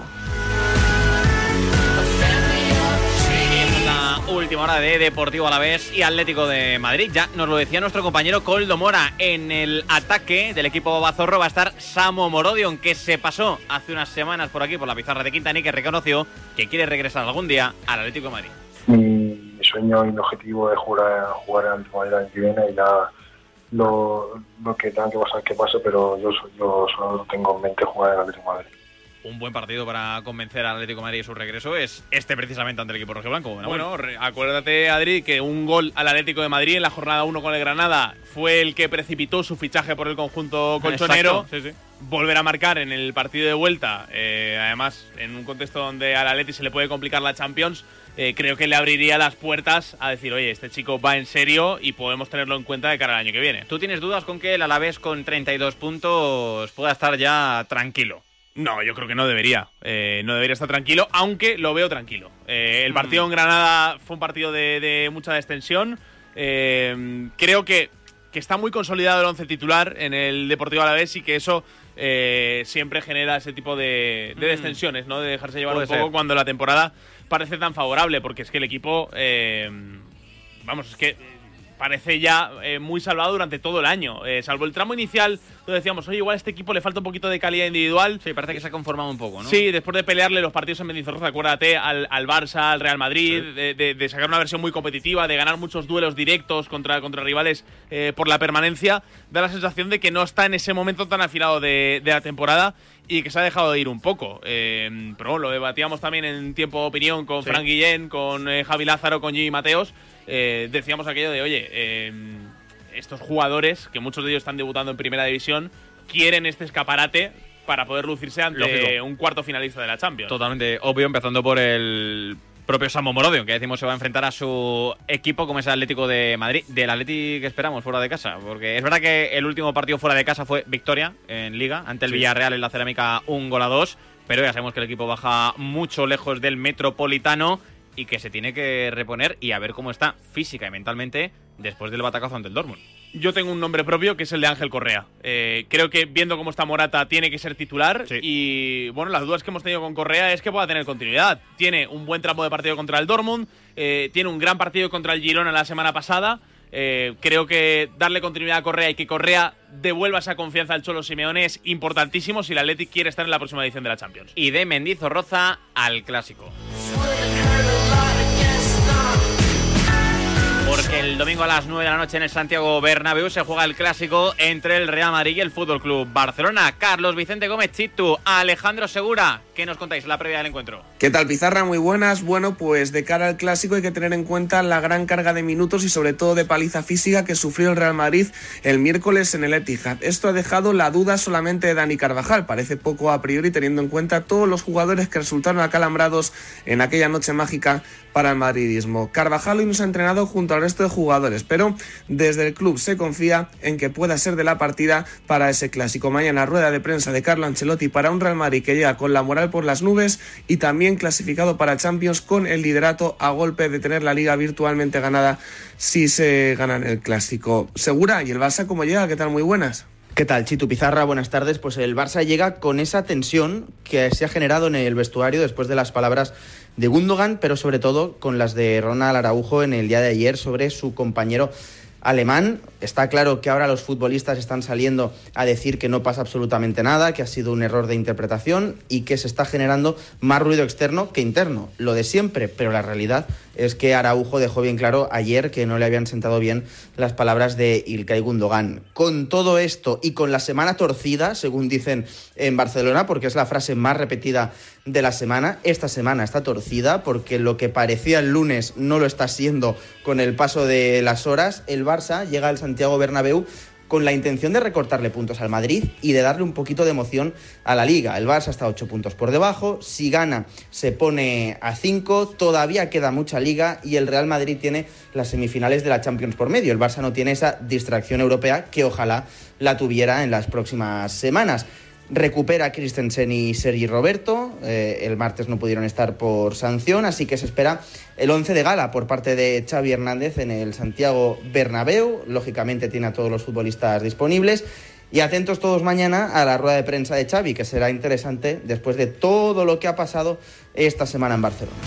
Última hora de Deportivo Alavés y Atlético de Madrid. Ya nos lo decía nuestro compañero Koldo Mora. En el ataque del equipo bazorro va a estar Samu Morodion, que se pasó hace unas semanas por aquí, por la pizarra de Quintana, y que reconoció que quiere regresar algún día al Atlético de Madrid. Mi sueño y mi objetivo es jugar en Atlético de Madrid el año que viene, y ya lo que tenga que pasar que pase, pero yo solo tengo en mente jugar en Atlético de Madrid. Un buen partido para convencer al Atlético de Madrid de su regreso es este, precisamente, ante el equipo rojiblanco. Bueno, acuérdate, Adri, que un gol al Atlético de Madrid en la jornada 1 con el Granada fue el que precipitó su fichaje por el conjunto colchonero. Sí. Volver a marcar en el partido de vuelta, además en un contexto donde al Atleti se le puede complicar la Champions, creo que le abriría las puertas a decir, oye, este chico va en serio y podemos tenerlo en cuenta de cara al año que viene. ¿Tú tienes dudas con que el Alavés con 32 puntos pueda estar ya tranquilo? No, yo creo que no debería. No debería estar tranquilo, aunque lo veo tranquilo. El partido en Granada fue un partido de mucha extensión. Creo que está muy consolidado el 11 titular en el Deportivo Alavés y que eso siempre genera ese tipo de descensiones, ¿no? De dejarse llevar un poco cuando la temporada parece tan favorable, porque es que el equipo, vamos, es que parece ya muy salvado durante todo el año. Salvo el tramo inicial, donde decíamos, oye, igual a este equipo le falta un poquito de calidad individual. Sí, parece que se ha conformado un poco, ¿no? Sí, después de pelearle los partidos en Mendizorroza, acuérdate, al Barça, al Real Madrid, sí, de sacar una versión muy competitiva, de ganar muchos duelos directos contra rivales por la permanencia, da la sensación de que no está en ese momento tan afilado de la temporada y que se ha dejado de ir un poco. Pero bueno, lo debatíamos también en Tiempo de Opinión con Fran Guillén, con Javi Lázaro, con Jimmy Mateos. Decíamos aquello de, oye, estos jugadores, que muchos de ellos están debutando en Primera División, quieren este escaparate para poder lucirse ante un cuarto finalista de la Champions. Totalmente obvio, empezando por el propio Samu Morodion, que decimos se va a enfrentar a su equipo como es el Atlético de Madrid. Del Atleti que esperamos fuera de casa, porque es verdad que el último partido fuera de casa fue victoria en Liga ante el Villarreal en la Cerámica, 1-2, pero ya sabemos que el equipo baja mucho lejos del Metropolitano y que se tiene que reponer y a ver cómo está física y mentalmente después del batacazo ante el Dortmund. Yo tengo un nombre propio que es el de Ángel Correa. Creo que viendo cómo está Morata tiene que ser titular y bueno, las dudas que hemos tenido con Correa es que pueda tener continuidad. Tiene un buen tramo de partido contra el Dortmund, tiene un gran partido contra el Girona la semana pasada. Creo que darle continuidad a Correa y que Correa devuelva esa confianza al Cholo Simeone es importantísimo si el Athletic quiere estar en la próxima edición de la Champions. Y de Mendizorroza al Clásico. Porque el domingo a las 9 de la noche en el Santiago Bernabéu se juega el clásico entre el Real Madrid y el Fútbol Club Barcelona. Carlos Vicente Gómez Chitu, Alejandro Segura, ¿qué nos contáis en la previa del encuentro? ¿Qué tal, Pizarra? Muy buenas. Bueno, pues de cara al clásico hay que tener en cuenta la gran carga de minutos y sobre todo de paliza física que sufrió el Real Madrid el miércoles en el Etihad. Esto ha dejado la duda solamente de Dani Carvajal. Parece poco a priori teniendo en cuenta todos los jugadores que resultaron acalambrados en aquella noche mágica para el madridismo. Carvajal hoy no se ha entrenado junto al resto de jugadores, pero desde el club se confía en que pueda ser de la partida para ese clásico. Mañana rueda de prensa de Carlo Ancelotti para un Real Madrid que llega con la moral por las nubes y también clasificado para Champions con el liderato a golpe de tener la Liga virtualmente ganada si se gana en el clásico. Segura, ¿y el Barça cómo llega? ¿Qué tal? Muy buenas. ¿Qué tal, Chitu Pizarra? Buenas tardes. Pues el Barça llega con esa tensión que se ha generado en el vestuario después de las palabras de Gundogan, pero sobre todo con las de Ronald Araujo en el día de ayer sobre su compañero alemán. Está claro que ahora los futbolistas están saliendo a decir que no pasa absolutamente nada, que ha sido un error de interpretación y que se está generando más ruido externo que interno. Lo de siempre, pero la realidad es que Araujo dejó bien claro ayer que no le habían sentado bien las palabras de Ilkay Gundogan. Con todo esto y con la semana torcida, según dicen en Barcelona, porque es la frase más repetida de la semana, esta semana está torcida porque lo que parecía el lunes no lo está siendo con el paso de las horas. El Barça llega al Santiago Bernabéu con la intención de recortarle puntos al Madrid y de darle un poquito de emoción a la Liga. El Barça está a 8 puntos por debajo, si gana se pone a 5, todavía queda mucha Liga y el Real Madrid tiene las semifinales de la Champions por medio. El Barça no tiene esa distracción europea que ojalá la tuviera en las próximas semanas. Recupera Christensen y Sergi Roberto, el martes no pudieron estar por sanción, así que se espera el 11 de gala por parte de Xavi Hernández en el Santiago Bernabéu. Lógicamente tiene a todos los futbolistas disponibles y atentos todos mañana a la rueda de prensa de Xavi, que será interesante después de todo lo que ha pasado esta semana en Barcelona.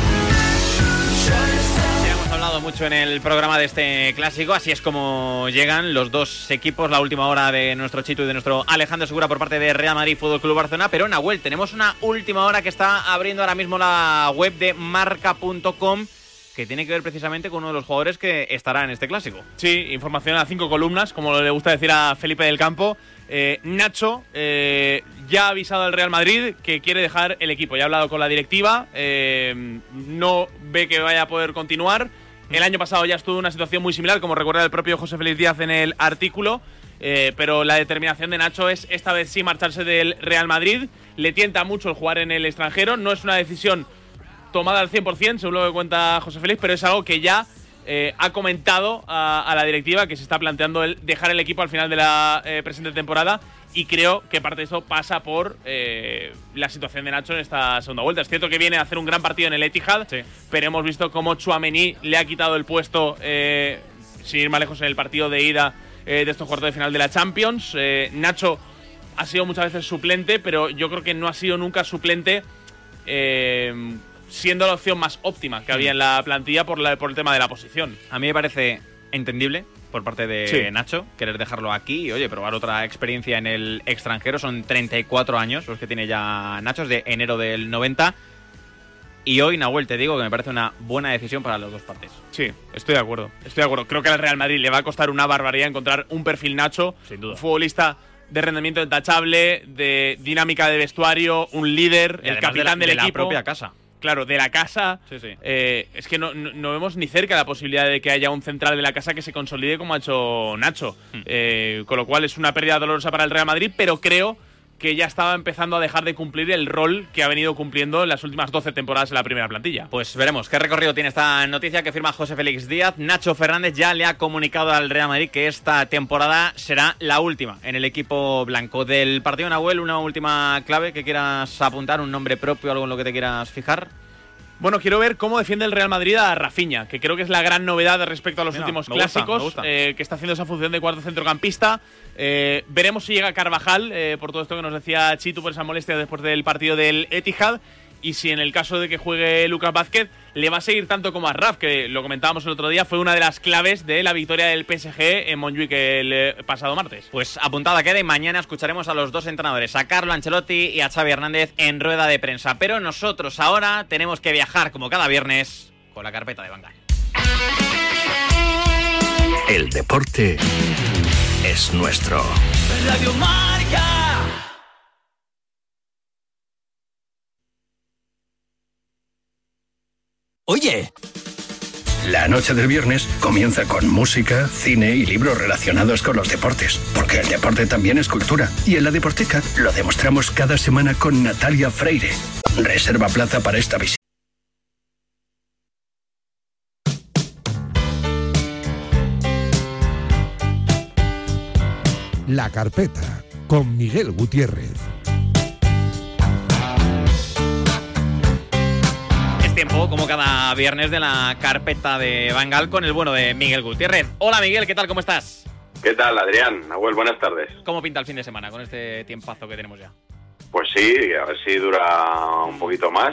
Hablado mucho en el programa de este clásico, así es como llegan los dos equipos, la última hora de nuestro Chitu y de nuestro Alejandro Segura por parte de Real Madrid Fútbol Club Barcelona. Pero Nahuel, tenemos una última hora que está abriendo ahora mismo la web de marca.com que tiene que ver precisamente con uno de los jugadores que estará en este clásico. Sí, información a 5 columnas, como le gusta decir a Felipe del Campo. Nacho ya ha avisado al Real Madrid que quiere dejar el equipo, ya ha hablado con la directiva, no ve que vaya a poder continuar. El año pasado ya estuvo en una situación muy similar, como recuerda el propio José Félix Díaz en el artículo, pero la determinación de Nacho es esta vez sí marcharse del Real Madrid. Le tienta mucho el jugar en el extranjero, no es una decisión tomada al 100%, según lo que cuenta José Félix, pero es algo que ya ha comentado a la directiva que se está planteando el dejar el equipo al final de la presente temporada y creo que parte de eso pasa por la situación de Nacho en esta segunda vuelta. Es cierto que viene a hacer un gran partido en el Etihad, pero hemos visto cómo Tchouaméni le ha quitado el puesto, sin ir más lejos, en el partido de ida de estos cuartos de final de la Champions. Nacho ha sido muchas veces suplente, pero yo creo que no ha sido nunca suplente siendo la opción más óptima que había en la plantilla por el tema de la posición. A mí me parece entendible por parte de Nacho querer dejarlo aquí y, oye, probar otra experiencia en el extranjero. Son 34 años los que tiene ya Nacho, es de enero del 90. Y hoy, Nahuel, te digo que me parece una buena decisión para las dos partes. Sí, estoy de acuerdo. Creo que al Real Madrid le va a costar una barbaridad encontrar un perfil Nacho, sin duda, un futbolista de rendimiento intachable, de dinámica de vestuario, un líder, el capitán del equipo. De la propia casa. Claro, de la casa. Es que no vemos ni cerca la posibilidad de que haya un central de la casa que se consolide como ha hecho Nacho. Con lo cual es una pérdida dolorosa para el Real Madrid, pero creo que ya estaba empezando a dejar de cumplir el rol que ha venido cumpliendo en las últimas 12 temporadas en la primera plantilla. Pues veremos qué recorrido tiene esta noticia que firma José Félix Díaz. Nacho Fernández ya le ha comunicado al Real Madrid que esta temporada será la última en el equipo blanco. Del partido, Nahuel, una última clave que quieras apuntar, un nombre propio, algo en lo que te quieras fijar. Bueno, quiero ver cómo defiende el Real Madrid a Rafinha, que creo que es la gran novedad respecto a los últimos clásicos, que está haciendo esa función de cuarto centrocampista. Veremos si llega Carvajal, por todo esto que nos decía Chitu, por esa molestia después del partido del Etihad, y si en el caso de que juegue Lucas Vázquez, le va a seguir tanto como a Raf, que lo comentábamos el otro día, fue una de las claves de la victoria del PSG en Montjuic el pasado martes. Pues apuntada queda y mañana escucharemos a los dos entrenadores, a Carlo Ancelotti y a Xavi Hernández en rueda de prensa. Pero nosotros ahora tenemos que viajar, como cada viernes, con la carpeta de Bangal. El deporte es nuestro. Radio Marca. Oye, la noche del viernes comienza con música, cine y libros relacionados con los deportes, porque el deporte también es cultura. Y en la Deporteca lo demostramos cada semana con Natalia Freire. Reserva plaza para esta visita. La carpeta con Miguel Gutiérrez. Tiempo, como cada viernes, de la carpeta de Bangal con el bueno de Miguel Gutiérrez. Hola Miguel, ¿qué tal? ¿Cómo estás? ¿Qué tal, Adrián? Nahuel, buenas tardes. ¿Cómo pinta el fin de semana con este tiempazo que tenemos ya? Pues sí, a ver si dura un poquito más.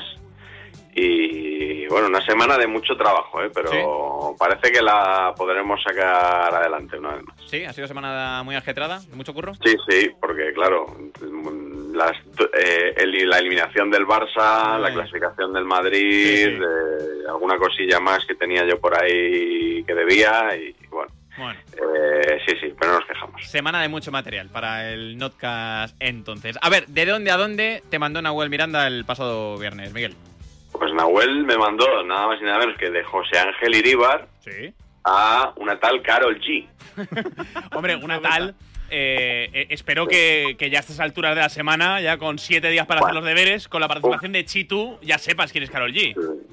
Y bueno, una semana de mucho trabajo, pero ¿sí? Parece que la podremos sacar adelante una vez más. Sí, ha sido semana muy ajetrada, de mucho curro. Sí, porque claro, la eliminación del Barça, la clasificación del Madrid, alguna cosilla más que tenía yo por ahí que debía y bueno. Sí, pero no nos quejamos. Semana de mucho material para el Notcast entonces. A ver, ¿de dónde a dónde te mandó Nahuel Miranda el pasado viernes, Miguel? Pues Nahuel me mandó nada más y nada menos que de José Ángel Iríbar a una tal Karol G. Hombre, una tal... espero que ya a estas alturas de la semana, ya con 7 días para hacer los deberes, con la participación de Chitu, ya sepas quién es Karol G.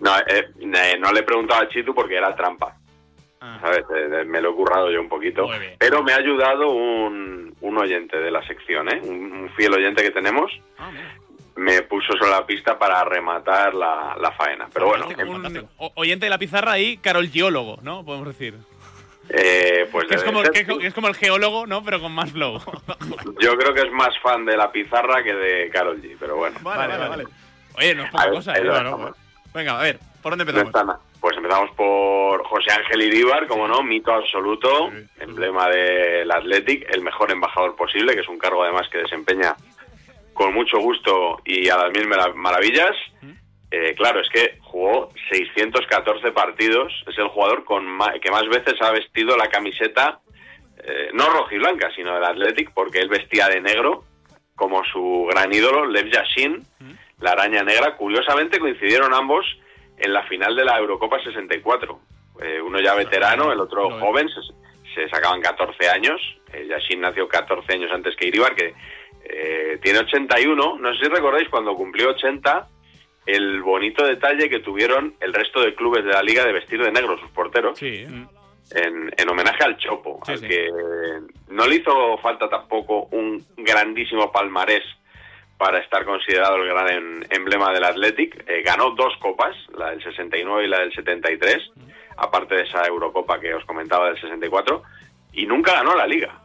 No le he preguntado a Chitu porque era trampa. ¿Sabes? Me lo he currado yo un poquito. Pero me ha ayudado un oyente de la sección, un fiel oyente que tenemos. Me puso sobre la pista para rematar la faena. Pero bueno. Un oyente de la pizarra y Karol Geólogo, ¿no? Podemos decir. Pues que es como el geólogo, ¿no? Pero con más flow. Yo creo que es más fan de la pizarra que de Karol G, pero bueno. Vale. Oye, no es poca cosa, Venga, a ver, ¿por dónde empezamos? Pues empezamos por José Ángel Iríbar, como no, mito absoluto, emblema del Athletic, el mejor embajador posible, que es un cargo además que desempeña con mucho gusto y a las mil maravillas. Claro, es que jugó 614 partidos, es el jugador que más veces ha vestido la camiseta, no rojiblanca, sino del Athletic, porque él vestía de negro, como su gran ídolo, Lev Yashin, la araña negra. Curiosamente coincidieron ambos en la final de la Eurocopa 64. Uno ya veterano, el otro joven, se sacaban 14 años. Yashin nació 14 años antes que Iríbar, que tiene 81. No sé si recordáis cuando cumplió 80 el bonito detalle que tuvieron el resto de clubes de la liga de vestir de negro sus porteros. en homenaje al Chopo, al que no le hizo falta tampoco un grandísimo palmarés para estar considerado el gran emblema del Athletic. Ganó 2 copas, la del 69 y la del 73, aparte de esa Eurocopa que os comentaba del 64, y nunca ganó la Liga.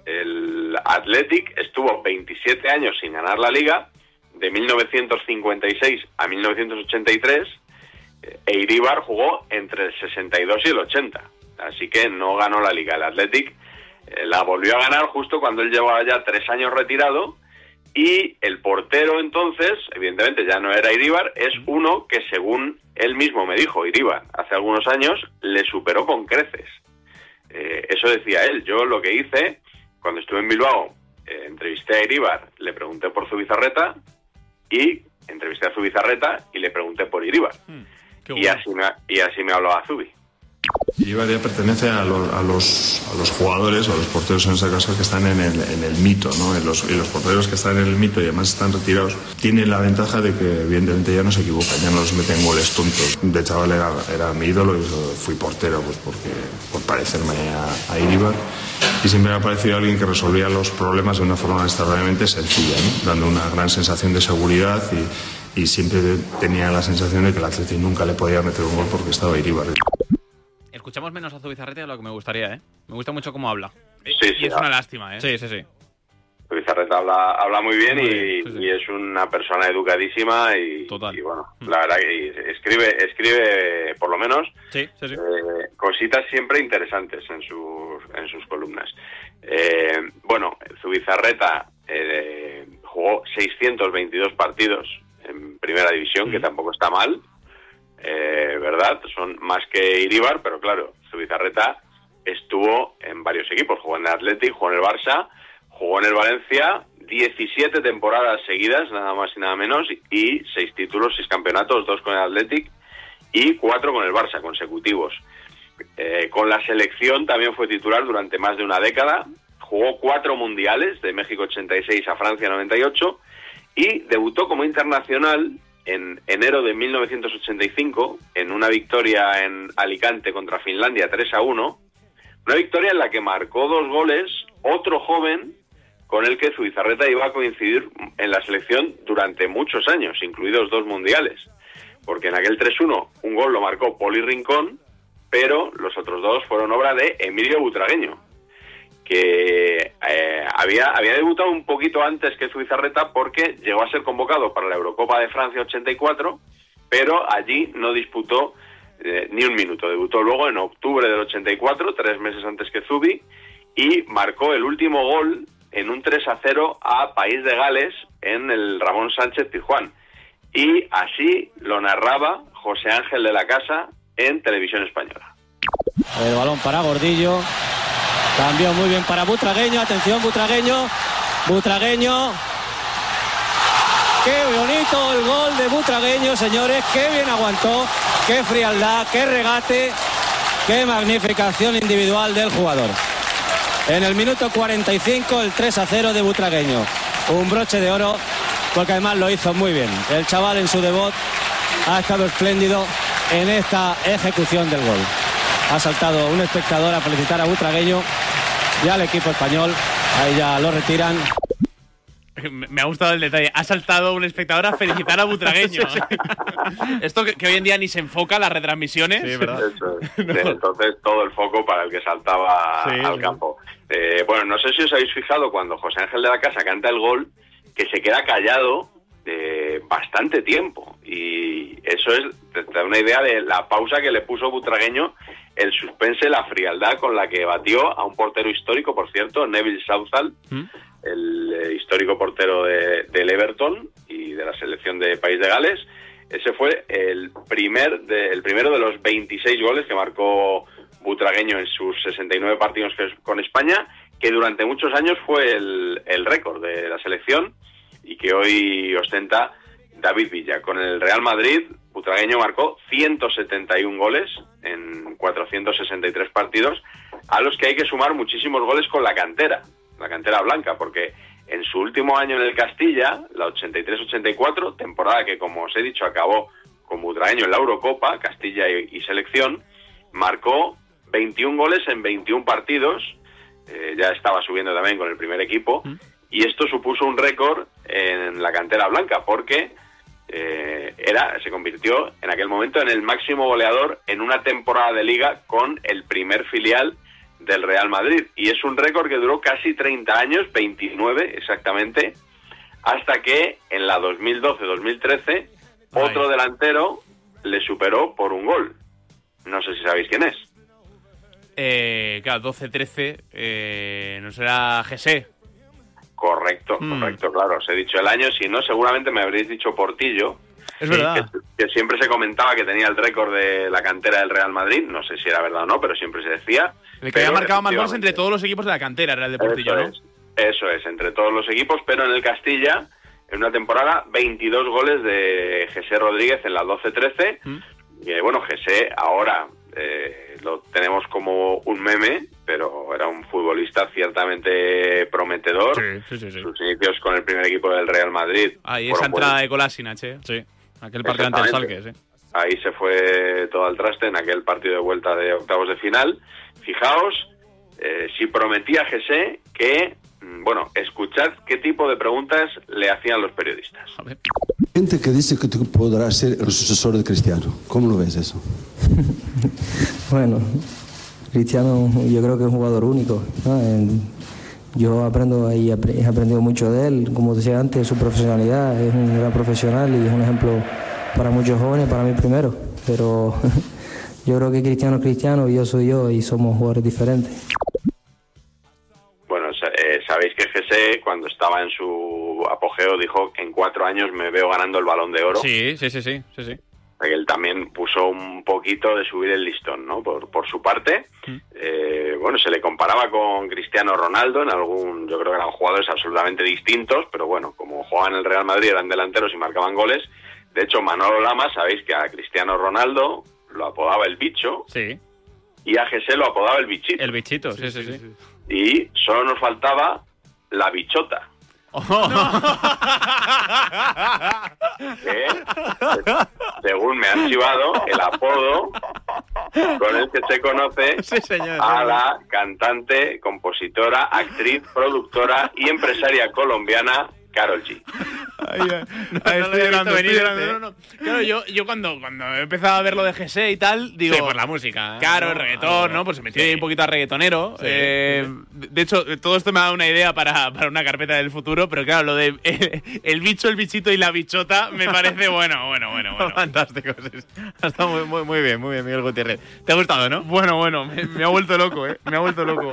El Athletic estuvo 27 años sin ganar la Liga, de 1956 a 1983, e Iríbar jugó entre el 62 y el 80. Así que no ganó la Liga. El Athletic la volvió a ganar justo cuando él llevaba ya 3 años retirado, y el portero entonces, evidentemente ya no era Iríbar, es uno que según él mismo me dijo, Iríbar, hace algunos años, le superó con creces. Eso decía él. Yo lo que hice, cuando estuve en Bilbao, entrevisté a Iríbar, le pregunté por Zubizarreta, y entrevisté a Zubizarreta y le pregunté por Iríbar. Y así me hablaba Zubi. Iríbar ya pertenece a los jugadores, o a los porteros en este caso, que están en el mito, ¿no? Y los porteros que están en el mito y además están retirados tienen la ventaja de que evidentemente ya no se equivocan, ya no los meten goles tontos. De chaval era mi ídolo y fui portero pues por parecerme a Iríbar, y siempre me ha parecido alguien que resolvía los problemas de una forma extraordinariamente sencilla, ¿no? Dando una gran sensación de seguridad, y siempre tenía la sensación de que el Athletic nunca le podía meter un gol porque estaba Iríbar. Escuchamos menos a Zubizarreta de lo que me gustaría, ¿eh? Me gusta mucho cómo habla. Sí, y es una lástima, ¿eh? Sí. Zubizarreta habla muy bien, y es una persona educadísima y bueno, la verdad que escribe por lo menos cositas siempre interesantes en sus columnas. Bueno, Zubizarreta jugó 622 partidos en Primera División, que tampoco está mal. ¿Verdad? Son más que Iríbar, pero claro, Zubizarreta estuvo en varios equipos. Jugó en el Athletic, jugó en el Barça, jugó en el Valencia, 17 temporadas seguidas, nada más y nada menos, y 6 títulos, 6 campeonatos, 2 con el Athletic y 4 con el Barça consecutivos. Con la selección también fue titular durante más de una década. Jugó 4 mundiales, de México 86 a Francia 98, y debutó como internacional en enero de 1985, en una victoria en Alicante contra Finlandia 3-1, una victoria en la que marcó 2 goles otro joven con el que Zubizarreta iba a coincidir en la selección durante muchos años, incluidos 2 mundiales, porque en aquel 3-1 un gol lo marcó Poli Rincón, pero los otros 2 fueron obra de Emilio Butragueño, que había debutado un poquito antes que Zubizarreta porque llegó a ser convocado para la Eurocopa de Francia 84, pero allí no disputó ni un minuto. Debutó luego en octubre del 84, 3 meses antes que Zubi, y marcó el último gol en un 3-0 a País de Gales en el Ramón Sánchez Pizjuán. Y así lo narraba José Ángel de la Casa en Televisión Española. El balón para Gordillo. Cambió muy bien para Butragueño. Atención, Butragueño. Qué bonito el gol de Butragueño, señores. Qué bien aguantó. Qué frialdad, qué regate. Qué magnífica acción individual del jugador. En el minuto 45, el 3-0 de Butragueño. Un broche de oro, porque además lo hizo muy bien. El chaval en su debut ha estado espléndido en esta ejecución del gol. Ha saltado un espectador a felicitar a Butragueño y al equipo español. Ahí ya lo retiran. Me ha gustado el detalle. Ha saltado un espectador a felicitar a Butragueño. Esto que hoy en día ni se enfoca las retransmisiones. Sí, ¿verdad? Entonces todo el foco para el que saltaba al campo. Bueno, no sé si os habéis fijado cuando José Ángel de la Casa canta el gol, que se queda callado bastante tiempo. Y eso te da una idea de la pausa que le puso Butragueño, el suspense, la frialdad con la que batió a un portero histórico, por cierto, Neville Southall, el histórico portero del Everton y de la selección de País de Gales. Ese fue el primero de los 26 goles que marcó Butragueño en sus 69 partidos con España, que durante muchos años fue el récord de la selección y que hoy ostenta David Villa. Con el Real Madrid, Butragueño marcó 171 goles en 463 partidos, a los que hay que sumar muchísimos goles con la cantera blanca, porque en su último año en el Castilla, la 83-84, temporada que, como os he dicho, acabó con Butragueño en la Eurocopa, Castilla y selección, marcó 21 goles en 21 partidos. Ya estaba subiendo también con el primer equipo. Y esto supuso un récord en la cantera blanca, porque se convirtió en aquel momento en el máximo goleador en una temporada de liga con el primer filial del Real Madrid. Y es un récord que duró casi 30 años, 29 exactamente, hasta que en la 2012-2013 otro delantero le superó por un gol. No sé si sabéis quién es. Claro, 12-13, no será Jesse. Correcto, claro. Os he dicho el año, si no, seguramente me habréis dicho Portillo. Es verdad. Que siempre se comentaba que tenía el récord de la cantera del Real Madrid. No sé si era verdad o no, pero siempre se decía. El que había marcado más goles entre todos los equipos de la cantera era el de Portillo, ¿no? Eso es, entre todos los equipos, pero en el Castilla, en una temporada, 22 goles de Jesse Rodríguez en la 12-13. Y bueno, Jesse ahora lo tenemos como un meme, pero era un futbolista ciertamente prometedor. Sí. Sus inicios con el primer equipo del Real Madrid. Ahí esa entrada de Kolasinac, Sí, aquel partido ante el Schalke, sí. Ahí se fue todo al traste en aquel partido de vuelta de octavos de final. Fijaos, si prometía Jesse que, escuchad qué tipo de preguntas le hacían los periodistas. Gente que dice que tú podrás ser el sucesor de Cristiano. ¿Cómo lo ves eso? Bueno, Cristiano yo creo que es un jugador único, ¿no? Yo aprendo y he aprendido mucho de él, como decía antes, su profesionalidad, es un gran profesional y es un ejemplo para muchos jóvenes, para mí primero, pero yo creo que Cristiano es Cristiano y yo soy yo y somos jugadores diferentes. Bueno, sabéis que Jesse, cuando estaba en su apogeo, dijo: en 4 años me veo ganando el Balón de Oro. Sí. Él también puso un poquito de subir el listón, ¿no? Por su parte. Se le comparaba con Cristiano Ronaldo en yo creo que eran jugadores absolutamente distintos, pero bueno, como jugaban en el Real Madrid, eran delanteros y marcaban goles. De hecho, Manolo Lama, sabéis que a Cristiano Ronaldo lo apodaba el Bicho. Sí. Y a Jesse lo apodaba el Bichito. El Bichito, sí. Y solo nos faltaba la Bichota. Que, según me han chivado, el apodo con el que se conoce a la cantante, compositora, actriz, productora y empresaria colombiana Karol G. Estoy llorando. Claro, yo cuando he empezado a ver lo de Jesse y tal, digo... Sí, por la música. Claro, el reggaetón, ¿no? Pues se metió ahí un poquito a reggaetonero. Sí. De hecho, todo esto me ha dado una idea para una carpeta del futuro, pero claro, lo de el bicho, el bichito y la bichota me parece bueno. Fantástico. Ha estado muy bien, Miguel Gutiérrez. ¿Te ha gustado, no? Bueno, me ha vuelto loco, Me ha vuelto loco.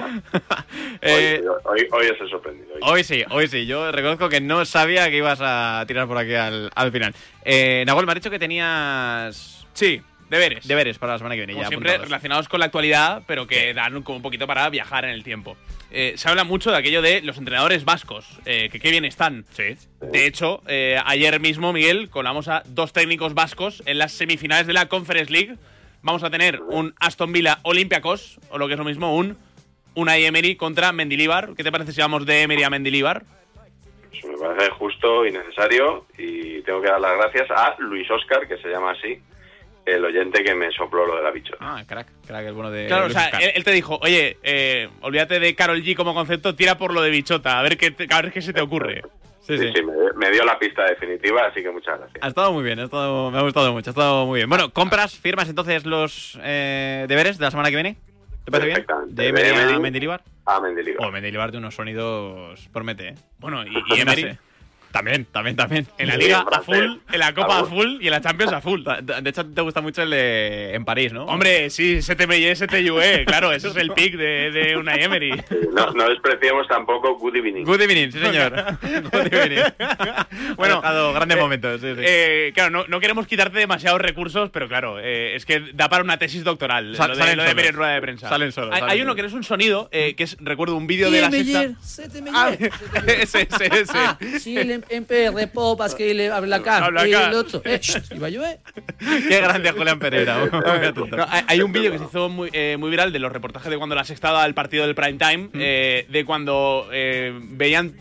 Hoy os he sorprendido. Hoy sí. Yo reconozco que no sabía que ibas a tirar por aquí al final. Nahuel, me has dicho que tenías... Sí, deberes para la semana que viene. Como ya siempre apuntados. relacionados con la actualidad, pero que dan como un poquito para viajar en el tiempo. Se habla mucho de aquello de los entrenadores vascos, que qué bien están. Sí. De hecho, ayer mismo, Miguel, colamos a 2 técnicos vascos en las semifinales de la Conference League. Vamos a tener un Aston Villa Olympiacos, o lo que es lo mismo, un Unai Emery contra Mendilibar. ¿Qué te parece si vamos de Emery a Mendilibar? Me parece justo y necesario, y tengo que dar las gracias a Luis Óscar, que se llama así, el oyente que me sopló lo de la bichota. Ah, crack, el bueno de... Claro, Luis o sea, Oscar. él te dijo, oye, olvídate de Karol G como concepto, tira por lo de bichota, a ver qué se te ocurre. Sí, me dio la pista definitiva, así que muchas gracias. Ha estado muy bien, me ha gustado mucho, ha estado muy bien. Bueno, compras, firmas entonces los deberes de la semana que viene. ¿Te parece bien? ¿De Emery a Mendilibar? A Mendilibar. Mendilibar de unos sonidos promete, ¿eh? Bueno, y Emery... También. En la Liga a full, en la Copa a full y en la Champions a full. De hecho, te gusta mucho el de en París, ¿no? Hombre, sí, STMY, STUE, claro, ese es el pick de Unai Emery. No despreciemos tampoco Good Evening. Good Evening, sí señor. Good Evening. Bueno, ha dado grandes momentos. Sí. Claro, no queremos quitarte demasiados recursos, pero claro, es que da para una tesis doctoral. Lo de Emery en rueda de prensa. Salen solos. Hay uno que no es un sonido, que es, recuerdo, un vídeo de la sexta. Ese. Sí, en PR Pop, es que le habla acá. Y el otro, iba a llover. Qué grande Julián Pereira. Hay un vídeo que se hizo muy viral de los reportajes de cuando la Sexta daba el partido del prime time, de cuando veían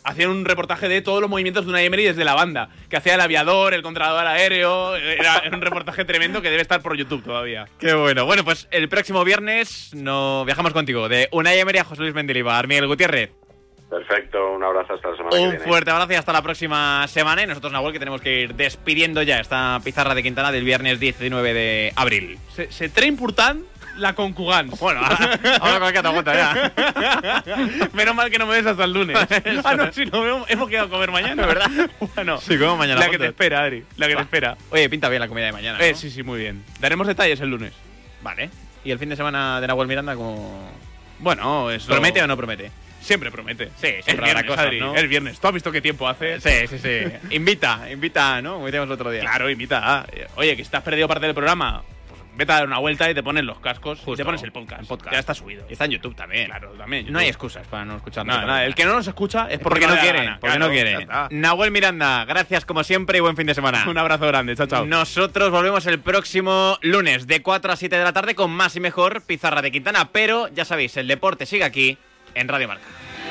hacían un reportaje de todos los movimientos de Unai Emery desde la banda, que hacía el aviador, el controlador aéreo. Era un reportaje tremendo que debe estar por YouTube todavía. Qué bueno. Bueno, pues el próximo viernes viajamos contigo de Unai Emery a José Luis Mendilibar. Miguel Gutiérrez. Perfecto, un abrazo hasta la semana que viene. Un fuerte abrazo y hasta la próxima semana. Y nosotros, Nahuel, que tenemos que ir despidiendo ya esta pizarra de Quintana del viernes 19 de abril. Se trae importante la concugan. Bueno, ahora cualquier te aguanta ya. Menos mal que no me ves hasta el lunes. No, si no, hemos quedado a comer mañana, ¿verdad? Bueno, sí, como mañana. La que te espera, Adri. La que te espera. Oye, pinta bien la comida de mañana, ¿no? Sí, muy bien. Daremos detalles el lunes. Vale. ¿Y el fin de semana de Nahuel Miranda como...? Bueno, eso... ¿Promete o no promete? Siempre promete. Sí, siempre habrá cosas, Adri, ¿no? El viernes. ¿Tú has visto qué tiempo hace? Sí. Invita, ¿no? Como decíamos el otro día. Claro, invita. Oye, que estás perdido parte del programa, pues vete a dar una vuelta y te pones los cascos. Justo. Y te pones el podcast. Ya está subido. Y está en YouTube también. Claro, también. No hay excusas para no escucharnos. Nada. El que no nos escucha es porque no quiere. Gana. Porque no quiere. Nahuel Miranda, gracias como siempre y buen fin de semana. Un abrazo grande. Chao. Nosotros volvemos el próximo lunes de 4 a 7 de la tarde con más y mejor Pizarra de Quintana. Pero ya sabéis, el deporte sigue aquí en Radio Marca.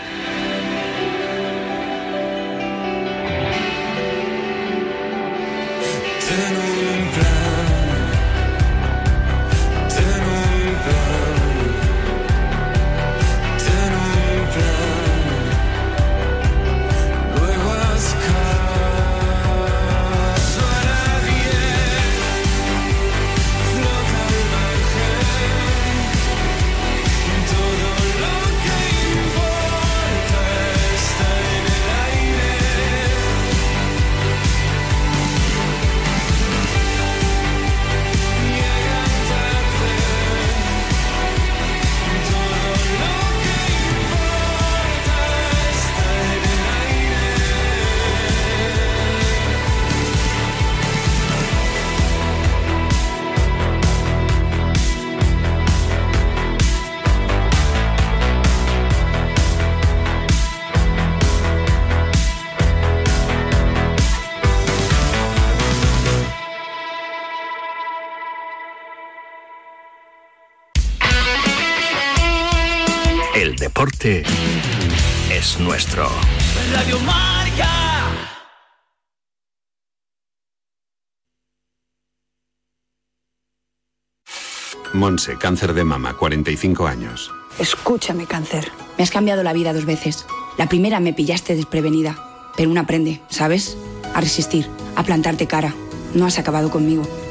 El deporte es nuestro. Radio Marca. Monse, cáncer de mama, 45 años. Escúchame, cáncer. Me has cambiado la vida 2 veces. La primera me pillaste desprevenida. Pero uno aprende, ¿sabes? A resistir, a plantarte cara. No has acabado conmigo.